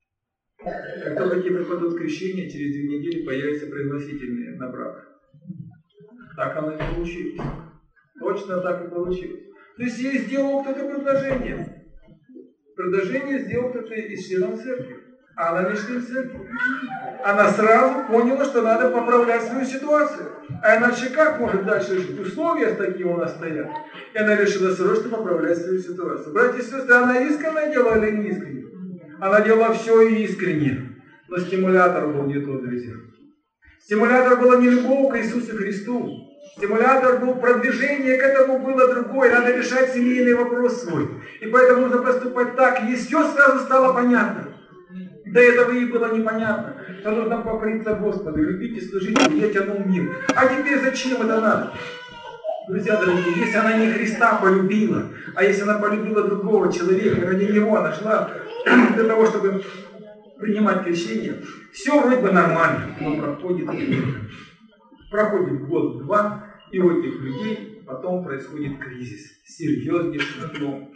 Как только тебе преподадут крещение, через 2 недели появятся пригласительные на брак. Так оно и получилось. Точно так и получилось. То есть ей сделал кто-то предложение. Предложение сделал кто-то из членов церкви. А она не член церкви. Она сразу поняла, что надо поправлять свою ситуацию. А иначе как может дальше жить? Условия такие у нас стоят. И она решила срочно поправлять свою ситуацию. Братья и сестры, она искренне делала или не искренне? Она делала все искренне. Но стимулятор был не тот, друзья. Стимулятор была не любовь к Иисусу Христу. Стимулятор был продвижение, к этому было другое. Надо решать семейный вопрос свой. И поэтому нужно поступать так. И все сразу стало понятно. До этого ей было непонятно. Но нужно покориться Господу, любить и служить, я тянул мир. А теперь зачем это надо? Друзья дорогие, если она не Христа полюбила, а если она полюбила другого человека, ради него она шла для того, чтобы принимать крещение, все вроде бы нормально, но проходит время. Проходит год-два, и у этих людей потом происходит кризис, серьезнейший надлом.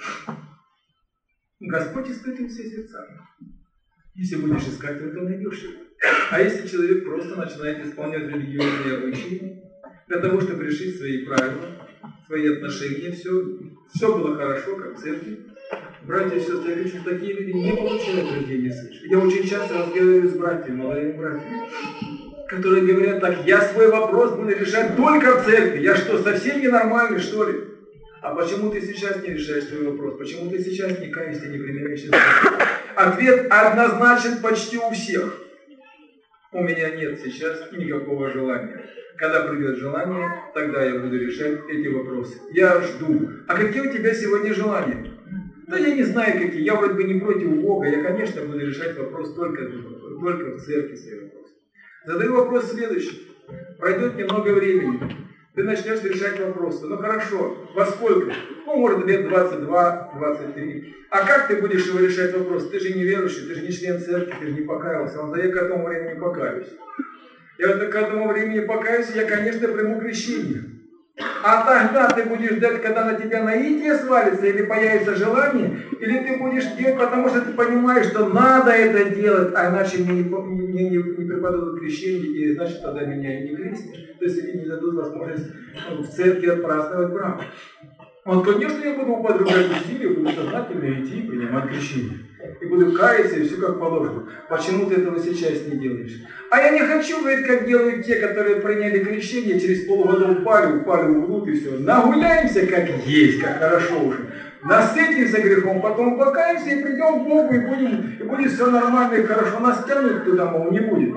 Господь испытывает все сердца. Если будешь искать, то найдешь его. А если человек просто начинает исполнять религиозные обычаи, для того, чтобы решить свои правила, свои отношения, все было хорошо, как в церкви. Братья и сестры, я хочу, что такие люди не получают рождения свыше. Я очень часто разговариваю с братьями, молодыми братьями, которые говорят так: я свой вопрос буду решать только в церкви. Я что, совсем ненормальный, что ли? А почему ты сейчас не решаешь свой вопрос? Почему ты сейчас не каешься, не примиряешься? Ответ однозначен почти у всех. У меня нет сейчас никакого желания. Когда придет желание, тогда я буду решать эти вопросы. Я жду. А какие у тебя сегодня желания? Да я не знаю какие. Я вроде бы не против Бога. Я, конечно, буду решать вопрос только в церкви свои вопросы. Задаю вопрос следующий. Пройдет немного времени. Ты начнешь решать вопросы. Ну хорошо, во сколько? Ну, может, лет 22-23. А как ты будешь его решать вопрос? Ты же не верующий, ты же не член церкви, ты же не покаялся. Он говорит: я к этому времени покаюсь. Я вот к этому времени покаюсь, я, конечно, приму крещение. А тогда ты будешь ждать, когда на тебя наитие свалится, или появится желание, или ты будешь делать, потому что ты понимаешь, что надо это делать, а иначе мне не преподадут крещение, и значит тогда меня и не крестят. То есть они не дадут возможность в церкви отпраздновать брак. Вот, конечно, я буду употреблять усилия, буду сознательно идти и принимать крещение. И буду каяться, и все как положено. Почему ты этого сейчас не делаешь? А я не хочу, говорит, как делают те, которые приняли крещение, через полгода упали в углу, и все. Нагуляемся, как есть, как хорошо уже. Насытимся грехом, потом покаемся и придем к Богу, и будет все нормально и хорошо. Нас тянут туда, мол, не будет.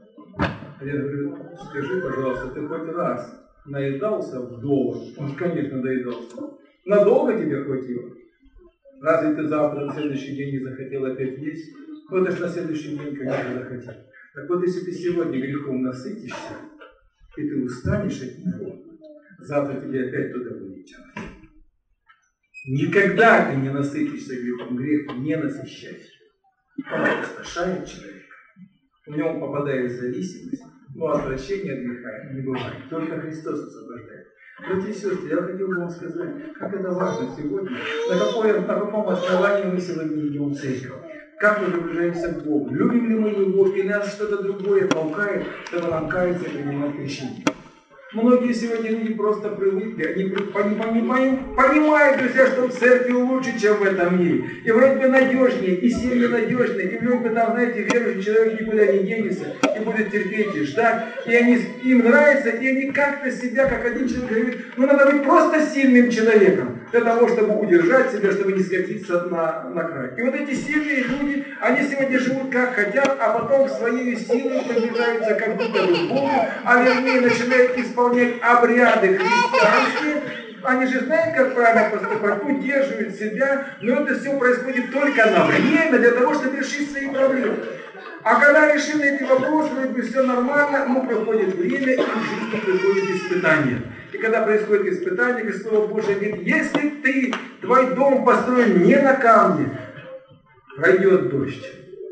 Я говорю: скажи, пожалуйста, ты хоть раз наедался вдоволь? Он, конечно, доедался. Надолго тебе хватило? Разве ты завтра, на следующий день не захотел опять есть? Ну, это ж на следующий день, конечно, захотел. Так вот, если ты сегодня грехом насытишься, и ты устанешь от него, завтра тебе опять туда будет тянуть. Никогда ты не насытишься грехом. Грех не насыщается. Он опустошает человека. В нем попадает зависимость, но отвращения от греха не бывает. Только Христос освобождает. Братья и сестры, я хотел бы вам сказать, как это важно сегодня, на каком основании мы сегодня идем в церковь. Как мы приближаемся к Богу. Любим ли мы Его, или нас что-то другое толкает, чтобы нам каяться и принимать крещение. Многие сегодня люди просто привыкли, они понимают, друзья, что в церкви лучше, чем в этом мире. И вроде бы надежнее, и семьи надежнее, и вроде бы там, знаете, верующий человек никуда не денется, и будет терпеть и ждать. И им нравится, и они как-то себя, как один человек говорит: ну надо быть просто сильным человеком, для того, чтобы удержать себя, чтобы не скатиться на край. И вот эти сильные люди, они сегодня живут как хотят, а потом своей силой приближаются как будто бы к Богу, а вернее начинают исполнять обряды христианские. Они же знают, как правильно поступать, удерживают себя, но это все происходит только на время, для того, чтобы решить свои проблемы. А когда решены эти вопросы, вроде все нормально, но проходит время, и в жизни приходит испытание. И когда происходит испытание, как Слово Божие говорит: если твой дом построен не на камне, пройдет дождь,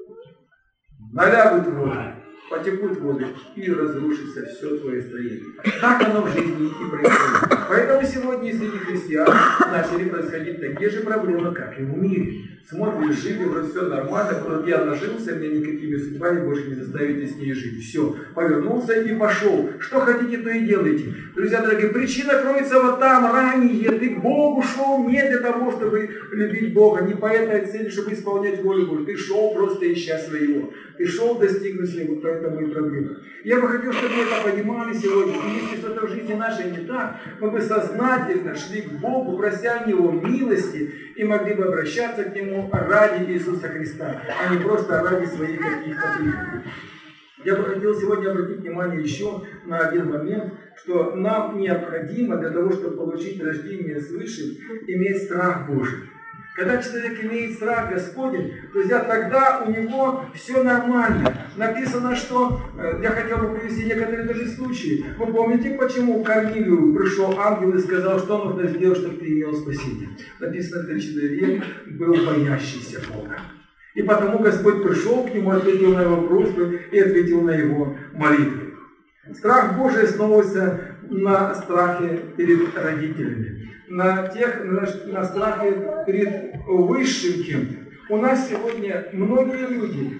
налягут воды, потекут воды, и разрушится все твое строение. Так оно в жизни и происходит. Поэтому сегодня среди христиан начали происходить такие же проблемы, как и в мире. Смотришь, жили, вроде все нормально, вот я нажился, меня никакими судьбами больше не заставите с ней жить. Все, повернулся и пошел. Что хотите, то и делайте. Друзья дорогие, причина кроется вот там, ранее. Ты к Богу шел не для того, чтобы любить Бога, не по этой цели, чтобы исполнять волю Божию. Ты шел просто ища своего. Ты шел достигнуть своего, поэтому и проблема. Я бы хотел, чтобы мы это понимали сегодня. И если что-то в жизни нашей не так, мы бы сознательно шли к Богу, прося у Него милости, и могли бы обращаться к Нему ради Иисуса Христа, а не просто ради своих каких-то прихотей. Я бы хотел сегодня обратить внимание еще на один момент, что нам необходимо для того, чтобы получить рождение свыше, иметь страх Божий. Когда человек имеет страх Господень, друзья, тогда у него все нормально. Написано, что, я хотел бы привести некоторые даже случаи. Вы помните, почему к Корнилию пришел ангел и сказал, что нужно сделать, чтобы ты имел спасение? Написано, что человек был боящийся Бога. И потому Господь пришел к нему, ответил на его просьбы и ответил на его молитвы. Страх Божий основывается на страхе перед родителями, на страхе перед высшим кем-то. У нас сегодня многие люди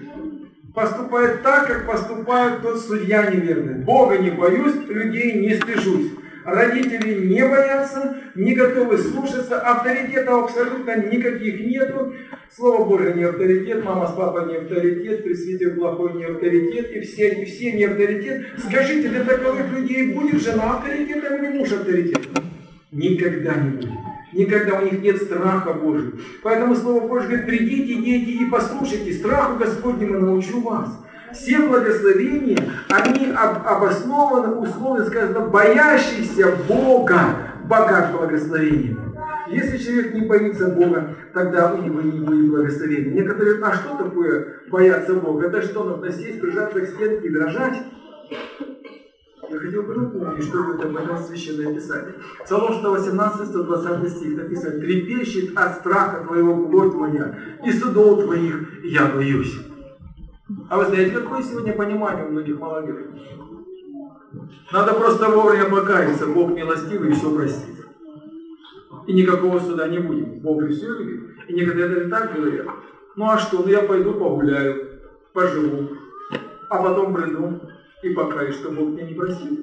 поступают так, как поступает тот судья неверный. Бога не боюсь, людей не стыжусь. Родители не боятся, не готовы слушаться, авторитетов абсолютно никаких нету. Слово Божие не авторитет, мама с папой не авторитет, пресвитер плохой не авторитет, и все не авторитет. Скажите, для таковых людей будет жена авторитетом или муж авторитетом? Никогда не будет. Никогда у них нет страха Божьего. Поэтому Слово Божье говорит: придите, дети, и послушайте, страху Господнему научу вас. Все благословения, они обоснованы, условно сказано, боящийся Бога богат благословением. Если человек не боится Бога, тогда у него не будет благословения. Некоторые говорят: а что такое бояться Бога? Это что, нужно сесть, прижаться к стенке и дрожать? Я хотел бы напомнить, что будет об этом Священное Писание. Псалом 118, 120 стих написано: «Трепещет от страха твоего плоть моя, и судов твоих я боюсь». А вы знаете, какое сегодня понимание у многих молодежь? Надо просто вовремя покаяться, Бог милостивый и все простит. И никакого суда не будет. Бог и все любит. И некоторые даже так говорят: ну а что, я пойду погуляю, поживу, а потом приду и покаюсь, что Бог меня не простит.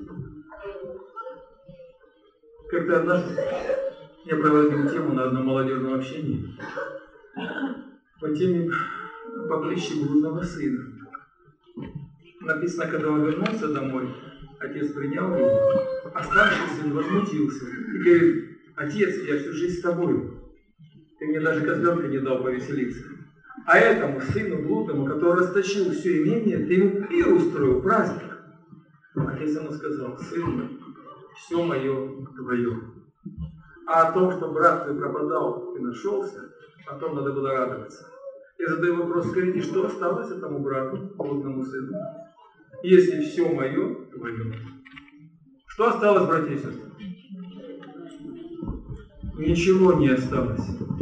Как-то однажды я проводил тему на одном молодежном общении по теме поприще блудного сына. Написано, когда он вернулся домой, отец принял его, а старший сын возмутился и говорит: отец, я всю жизнь с тобой, ты мне даже козленка не дал повеселиться. А этому сыну блудному, который расточил все имение, ты ему пир устроил, праздник. Отец ему сказал: сын, все мое твое. А о том, что брат твой пропадал и нашелся, о том надо было радоваться. Я задаю вопрос: скажите, что осталось этому брату, блудному сыну? Если все мое твое. Что осталось, братья и сестры? Ничего не осталось.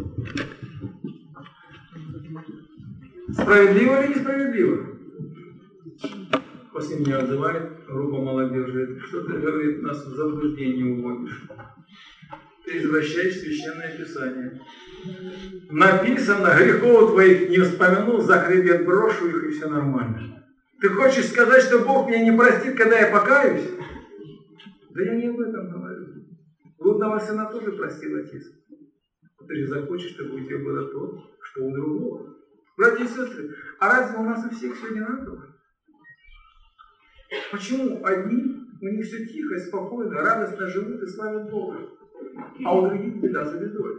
Справедливо или несправедливо? После меня отзывали группа молодежи: что ты, говорит, нас в заблуждение уводишь. Ты извращаешь Священное Писание. Написано: грехов твоих не вспомянул, за хребет брошу их, и все нормально. Ты хочешь сказать, что Бог меня не простит, когда я покаюсь? Да я не об этом говорю. Блудного сына тоже простил отец. Ты же захочешь, чтобы у тебя было то, что у другого. Братья и сестры, а разве у нас у всех все одинаково? Почему одни, у них все тихо, спокойно, радостно живут и славят Бога, а у других беда за бедой?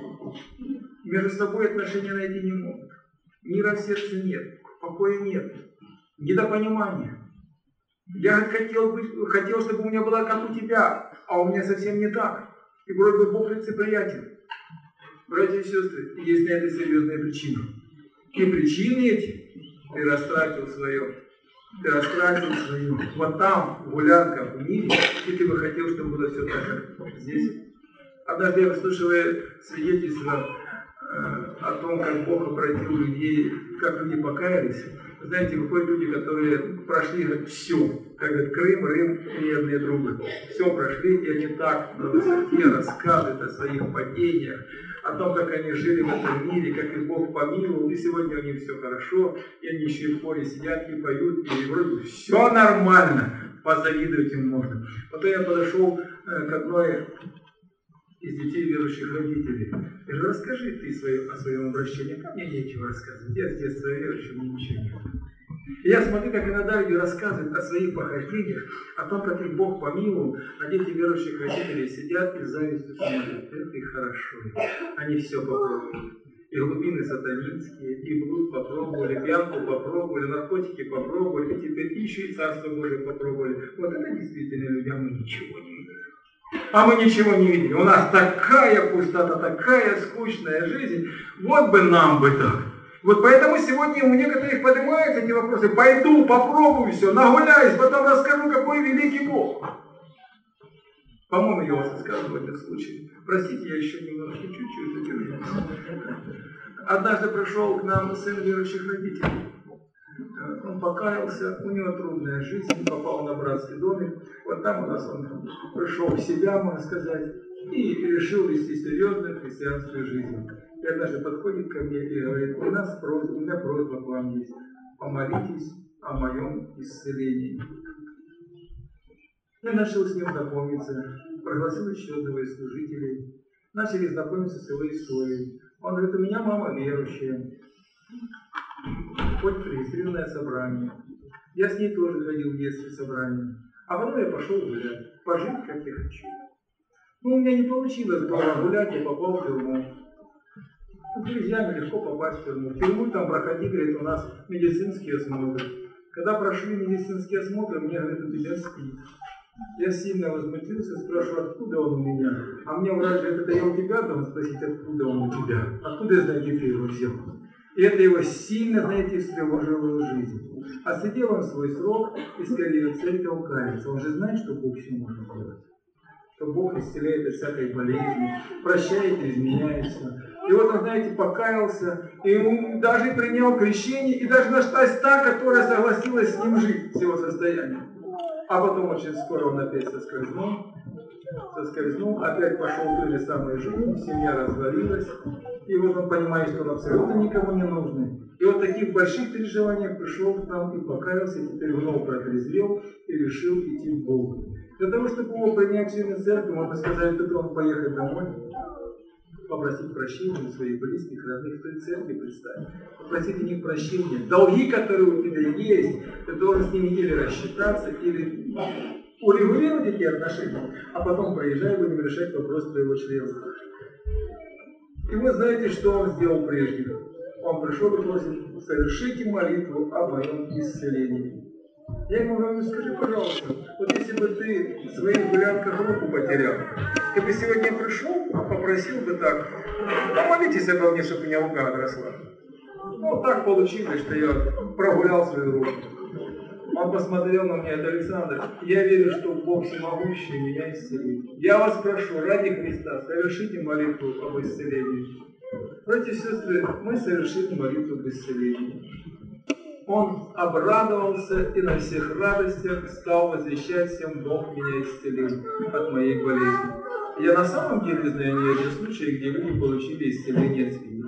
Между собой отношения найти не могут. Мира в сердце нет, покоя нет, недопонимания. Я хотел, чтобы у меня было как у тебя, а у меня совсем не так. И вроде бы Бог лицеприятен. Братья и сестры, есть на это серьезная причина. И причины эти ты растратил свое. Ты растратил свое. Вот там, в гулянках, в мире, и ты бы хотел, чтобы было все так, как здесь. Однажды я выслушивая свидетельство о том, как Бог обратил людей, как люди покаялись. Знаете, выходят люди, которые прошли все, как говорят, Крым, Рим и одни трубы. Все прошли, и они так на высоте рассказывают о своих падениях, о том, как они жили в этом мире, как их Бог помиловал, и сегодня у них все хорошо, и они еще и в поле сидят и поют, и вроде все нормально, позавидовать им можно. Потом я подошел к одной из детей верующих родителей. Я говорю: расскажи ты о своем обращении. А мне нечего рассказывать. Я с детства верующий, мне ничего нет. И я смотрю, как иногда люди рассказывают о своих похождениях, о том, как их Бог помиловал, а дети верующих родителей сидят и с завистью смотрят. Это и хорошо. Они все попробовали. И глубины сатанинские, и блуд попробовали, пьянку попробовали, наркотики попробовали, и теперь еще и Царство Божие попробовали. Вот это действительно люди, а мы ничего не видели. А мы ничего не видели. У нас такая пустота, такая скучная жизнь. Вот бы нам бы так. Вот поэтому сегодня у некоторых поднимаются эти вопросы. Пойду, попробую все, нагуляюсь, потом расскажу, какой великий Бог. По-моему, я вас рассказывал в этом случае. Простите, я еще немножко, чуть-чуть задержусь. Однажды пришел к нам сын верующих родителей. Он покаялся, у него трудная жизнь, попал на братский домик. Вот там у нас он пришел в себя, можно сказать, и решил вести серьезную христианскую жизнь. И однажды подходит ко мне и говорит: у меня просьба к вам есть, помолитесь о моем исцелении. Я начал с ним знакомиться, пригласил еще одного из служителей. Начали знакомиться с его историей. Он говорит, у меня мама верующая. Хоть регистрированное собрание. Я с ней тоже ходил в детстве собрание. А потом я пошел гулять. Пожить, как я хочу. Ну, у меня не получилось дома гулять, я попал в тюрьму. С друзьями легко попасть в тюрьму. В тюрьму там проходи, говорит, у нас медицинские осмотры. Когда прошли медицинские осмотры, мне говорят, у тебя СПИД. Я сильно возмутился, спрашиваю, откуда он у меня. А мне врач говорит, это я у тебя должен спросить, откуда он у тебя. Откуда я знаю, где ты его взял. И это его сильно, знаете, встревожило в жизни. А сидел он свой срок и скорее церковь кается. Он же знает, что Бог все может делать. Что Бог исцеляет от всякой болезни, прощает и изменяется. И вот он, знаете, покаялся, и даже принял крещение, и даже нашлась та, которая согласилась с ним жить, с его состоянием. А потом очень скоро он опять соскользнул, опять пошел в той же самой жизни, семья развалилась. И вот он понимает, что он абсолютно никому не нужный. И вот таких больших переживаниях пришел к нам и покаялся, и теперь вновь протрезвел и решил идти к Богу. Для того, чтобы его принять в церковь, мы бы сказали, что он поехать домой, попросить прощения у своих близких, родных, в той церкви представить, попросить у них прощения. Долги, которые у тебя есть, ты должен с ними или рассчитаться, или урегулировать эти отношения, а потом проезжай, будем решать вопрос твоего членства. И вы знаете, что он сделал прежде? Он пришел и просит, совершите молитву о моем исцелении. Я ему говорю, скажи, пожалуйста, вот если бы ты в своих гулянках руку потерял, ты бы сегодня пришел, попросил бы так, помолитесь обо мне, чтобы у меня рука отросла. Ну, так получилось, что я прогулял свою руку. Он посмотрел на меня, это Александр, я верю, что Бог всемогущий меня исцелит. Я вас прошу, ради Христа, совершите молитву об исцелении. Братья и сестры, мы совершили молитву об исцелении. Он обрадовался и на всех радостях стал возвещать всем, Бог меня исцелил от моей болезни. Я на самом деле знаю не один случай, где люди получили исцеление от СПИДа.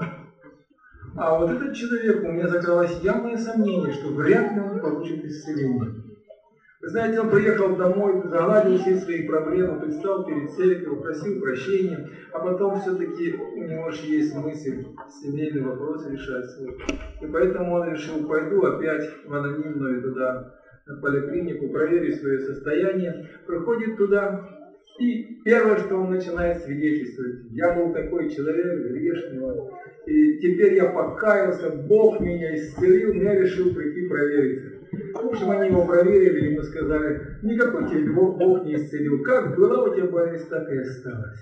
А вот этот человек, у меня закралось явное сомнение, что вряд ли он получит исцеление. Вы знаете, он приехал домой, загладил все свои проблемы, предстал перед церковью, просил прощения, а потом все-таки у него же есть мысль семейный вопрос решать свой. И поэтому он решил, пойду опять в анонимную туда, на поликлинику, проверю свое состояние. Приходит туда, и первое, что он начинает свидетельствовать, я был такой человек грешный, и теперь я покаялся, Бог меня исцелил, я решил прийти провериться. В общем, они его проверили, ему сказали, никакой тебе Бог не исцелил. Как была у тебя болезнь, так и осталась.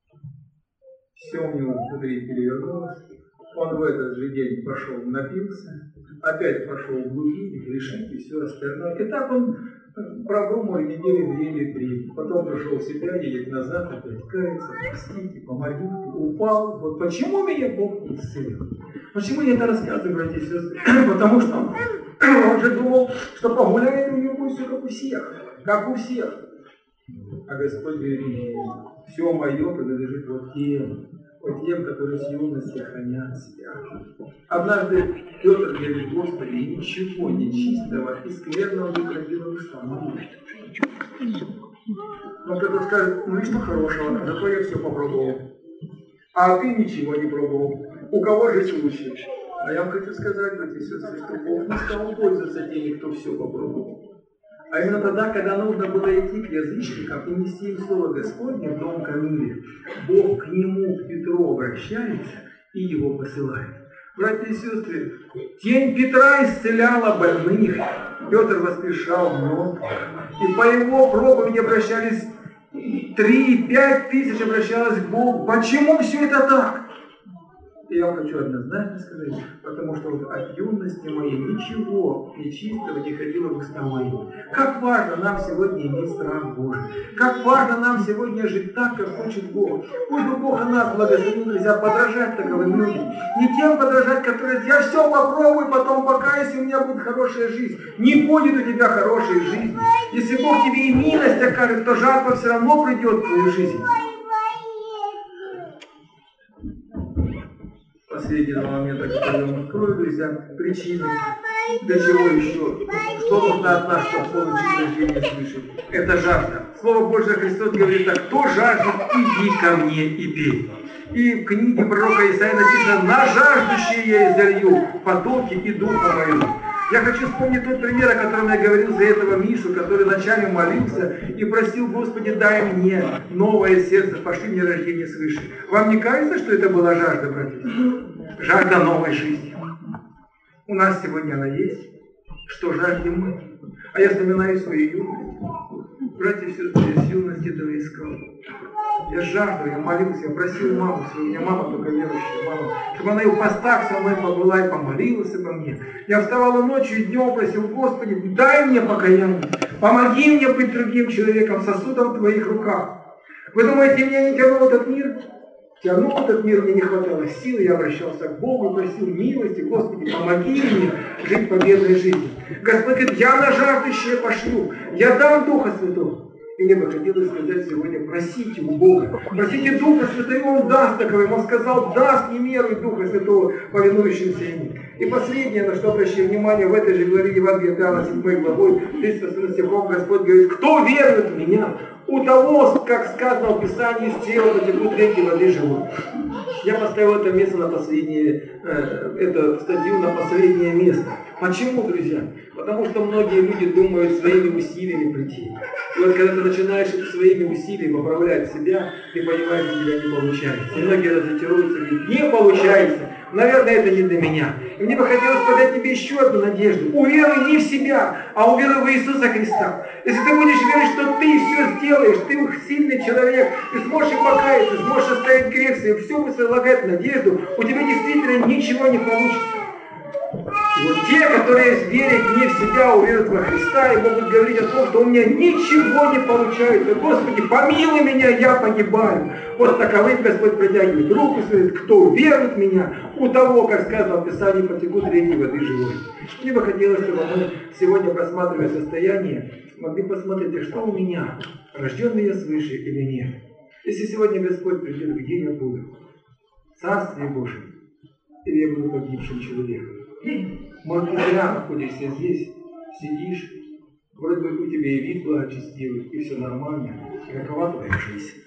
Все у него внутри перевернулось. Он в этот же день пошел, напился, опять пошел в глубину, грешить и все остальное. И так он продумал недели 2-3. Потом пришел в себя, едет назад, опять кается, простите, помолился, упал. Вот почему меня Бог не исцелил? Почему я это рассказываю, братья и сестры? Потому что он же думал, что погуляет у него будет все как у всех. Как у всех. А Господь говорит, все мое принадлежит вот тем, которые с юности хранят себя. Однажды Петр говорит, Господи, ничего нечистого и скверного не проделал уста. Он Петр скажет, ну и что хорошего, зато я все попробовал. А ты ничего не пробовал. У кого жить лучше? А я вам хочу сказать, братья и сестры, что Бог не стал пользоваться теми, кто все попробовал. А именно тогда, когда нужно было идти к язычникам и нести им слово Господне в дом Камиле, Бог к нему, к Петру, обращается и его посылает. Братья и сестры, тень Петра исцеляла больных, Петр воскрешал мертвых, и по его проповеди обращались 3-5 тысяч обращалось к Богу. Почему все это так? И я вам хочу однозначно сказать, потому что вот от юности моей ничего нечистого не ходило в уста мои. Как важно нам сегодня иметь страх Божий. Как важно нам сегодня жить так, как хочет Бог. Пусть бы Бог нас благословил, нельзя подражать таковым людям. Не тем подражать, которые я все попробую, потом покаюсь, и у меня будет хорошая жизнь. Не будет у тебя хорошей жизни. Если Бог тебе и милость окажет, то жатва все равно придет в твою жизнь. Последние два момента, которые я вам открою, друзья, причины Для чего еще? Что нужно от нас, чтобы получить рождение свыше? Это жажда. Слово Божье Христос говорит так: кто жаждет, иди ко мне и пей. И в книге пророка Исаии написано: на жаждущие я изолью потоки и духа моего. Я хочу вспомнить тот пример, о котором я говорил за этого Мишу, который ночами молился и просил: Господи, дай мне новое сердце, пошли мне рождение свыше. Вам не кажется, что это была жажда, братья? Жажда новой жизни. У нас сегодня она есть. Что жаждем мы? А я вспоминаю свою юность. Братья и сестры, я с юности этого искал. Я жаждал, я молился, я просил маму свою, у меня мама только верующая, мама, чтобы она и в постах со мной побыла и помолилась обо мне. Я вставала ночью и днем, просил: Господи, дай мне покаяние, помоги мне быть другим человеком, сосудом в Твоих руках. Вы думаете, меня не тянул этот мир? Тянул этот мир, мне не хватало сил, я обращался к Богу, просил милости: Господи, помоги мне жить победной жизнью. Господь говорит: я на жаждущее пошлю, я дам Духа Святого. И мне бы хотелось сказать сегодня: просите у Бога, просите Духа Святого, Он даст таковым. Он сказал: даст не меру Духа Святого, повинующимся Ему. И последнее, на что обращаю внимание, в этой же главе Евангелия от Иоанна 7 главой, 30 стихом, Господь говорит: кто верует в Меня, у того, как сказано в Писании, из тела потекут реки воды живой. Я поставил это место на последнее, эту статью на последнее место. Почему, друзья? Потому что многие люди думают своими усилиями прийти. И вот когда ты начинаешь своими усилиями поправлять себя, ты понимаешь, что у тебя не получается. И многие разочаруются и говорят: не получается. Наверное, это не для меня. И мне бы хотелось подать тебе еще одну надежду. Уверуй не в себя, а уверуй в Иисуса Христа. Если ты будешь верить, что ты все сделаешь, ты сильный человек, ты сможешь и покаяться, сможешь оставить грех свой, все будет возлагать надежду, у тебя действительно ничего не получится. И вот те, которые верят не в себя, уверуют во Христа и могут говорить о том, что у меня ничего не получается. Господи, помилуй меня, я погибаю. Вот таковым Господь протягивает руку, говорит: кто верует в меня, у того, как сказано в Писании, потекут реки воды живой. Мне бы хотелось, чтобы мы сегодня, просматривая состояние, могли посмотреть, что у меня, рожденный я свыше или нет. Если сегодня Господь придет, где я буду? В Царстве Божьем или я буду погибшим человеком? Может, ты зря находишься здесь, сидишь, вроде бы у тебя и вид благочестивый, и все нормально. И какова твоя жизнь?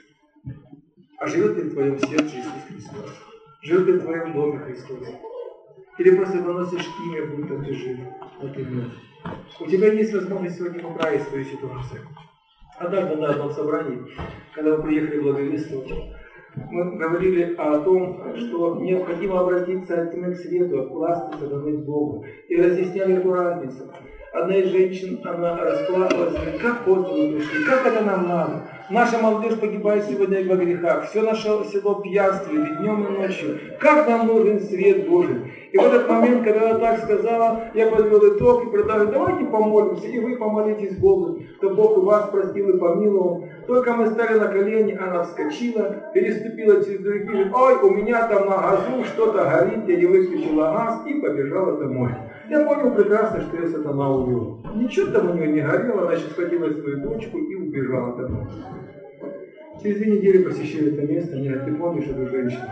А живет ли в твоем сердце Иисус Христос? Живет ли в твоем доме Христос? Или просто выносишь имя, будто ты жив, но ты мертв? У тебя есть возможность сегодня поправить свою ситуацию. Однажды на одном собрании, когда мы приехали благовествовать, мы говорили о том, что необходимо обратиться от тьмы к свету, от власти сатаны к Богу. И разъясняли эту разницу. Одна из женщин, она расплакалась, говорит: как поздно вы пришли, как это нам надо? Наша молодежь погибает сегодня во грехах, все наше село пьянствует и днем, и ночью. Как нам нужен свет Божий? И в этот момент, когда она так сказала, я подвел итог и предложил: давайте помолимся, и вы помолитесь Богу, что Бог и вас простил и помиловал. Только мы стали на колени, она вскочила, переступила через других, говорит: ой, у меня там на газу что-то горит, я не выключила газ, и побежала домой. Я понял прекрасно, что я сатана увел. Ничего там у нее не горело, она сейчас схватила свою дочку и убежала домой. Через 2 недели посещали это место, они говорят: ты помнишь эту женщину,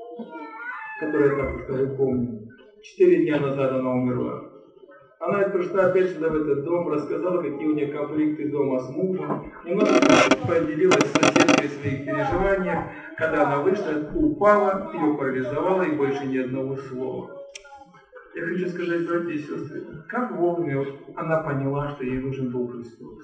которая так сказала, помню. 4 дня назад она умерла. Она пришла опять сюда в этот дом, рассказала, какие у нее конфликты дома с мужем, немного поделилась с соседкой в своих переживаниях. Когда она вышла, упала, ее парализовала и больше ни одного слова. Я хочу сказать, братья и сестры, как вовремя она поняла, что ей нужен был Христос.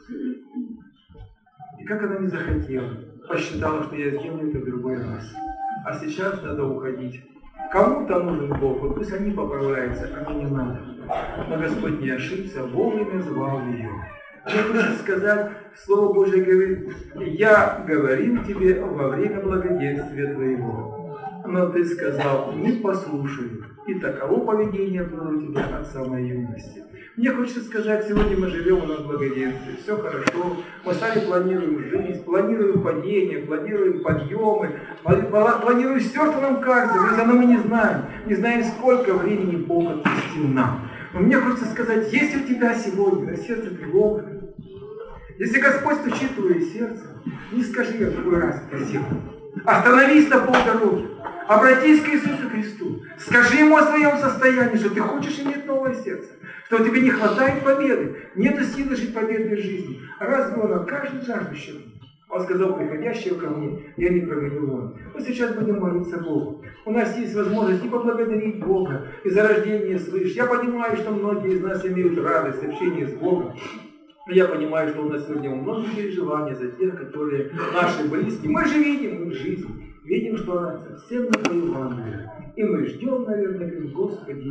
И как она не захотела, посчитала, что я сделаю это в другой раз. А сейчас надо уходить. Кому-то нужен Бог, вот пусть они поправляются, а мне не надо. Но Господь не ошибся, вовремя звал ее. Я хочу сказать, Слово Божие говорит: я говорил тебе во время благоденствия твоего, но ты сказал: не послушаю. И таково поведение было у тебя от самой юности. Мне хочется сказать, сегодня мы живем у нас в благоденствии, все хорошо, мы сами планируем жизнь, планируем падение, планируем подъемы, планируем все, что нам кажется, но мы не знаем, сколько времени Бог отпустил нам. Но мне хочется сказать, если у тебя сегодня на сердце тревога, если Господь стучит в твое сердце, не скажи: я в другой раз это сделаю. Остановись на полдороги. Обратись к Иисусу Христу. Скажи Ему о своем состоянии, что ты хочешь иметь новое сердце. Что тебе не хватает победы. Нет силы жить победной жизнью. Разве Он каждый жаждущий? Он сказал, приходящего ко мне, я не проведу вон. Мы сейчас будем молиться Богу. У нас есть возможность и поблагодарить Бога, и за рождение свыше. Я понимаю, что многие из нас имеют радость общения с Богом. Но я понимаю, что у нас сегодня многие переживания за тех, которые наши близкие. Мы же видим их жизнь. Видим, что она совсем не по Евангелию. И мы ждем, наверное, говорим, Господи,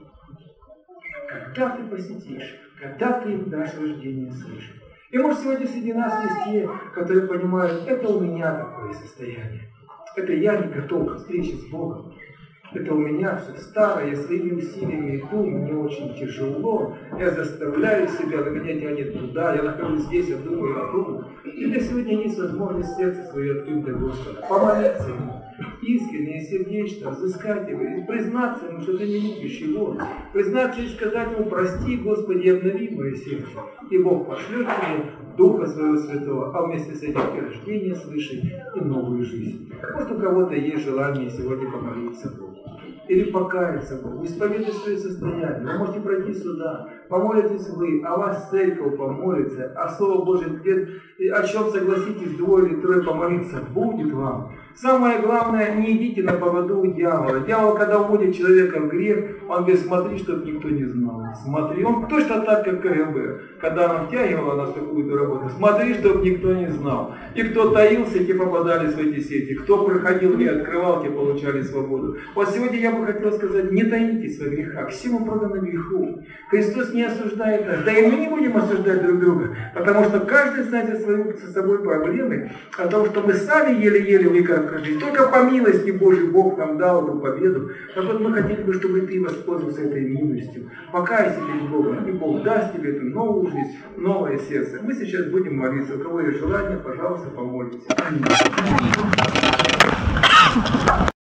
когда Ты посетишь, когда Ты им дашь рождение свыше. И может сегодня среди нас есть те, которые понимают, это у меня такое состояние. Это я не готов к встрече с Богом. Это у меня все старое, я своими усилиями иду, мне очень тяжело, я заставляю себя, но меня тянет туда, я нахожусь здесь, я думаю о Богу. И для сегодня есть возможность сердце свое открыть для Господа, помолиться Ему, искренне и сердечно взыскать Его, и признаться Ему, что ты не любишь Его, признаться и сказать Ему, прости, Господи, обнови мое сердце, и Бог пошлет тебе Духа Своего Святого, а вместе с этим и рождение свыше, и новую жизнь. Может, у кого-то есть желание сегодня помолиться Богу. Или покаяться Богу, исповедать свое состояние. Вы можете пройти сюда, помолитесь вы, а вас церковь помолится, а Слово Божие где, о чем согласитесь двое или трое помолиться, будет вам. Самое главное, не идите на поводу у дьявола. Дьявол, когда уводит человека в грех, он говорит, смотри, чтобы никто не знал. Смотри, он точно так, как КГБ. Когда она втягивала нас в какую-то работу, смотри, чтобы никто не знал. И кто таился, те попадались в эти сети. Кто проходил и открывал, те получали свободу. Вот сегодня я бы хотел сказать, не таитесь во грехах, всему продано греху. Христос не осуждает нас. Да и мы не будем осуждать друг друга, потому что каждый знает со собой проблемы, о том, что мы сами еле-еле веком прожили. Только по милости Божьей Бог нам дал эту победу. Так вот мы хотели бы, чтобы ты воспользовался этой милостью. Покайся перед Богом, и Бог даст тебе эту новую жизнь, новое сердце. Мы сейчас будем молиться. У кого есть желание, пожалуйста, помолитесь. Аминь.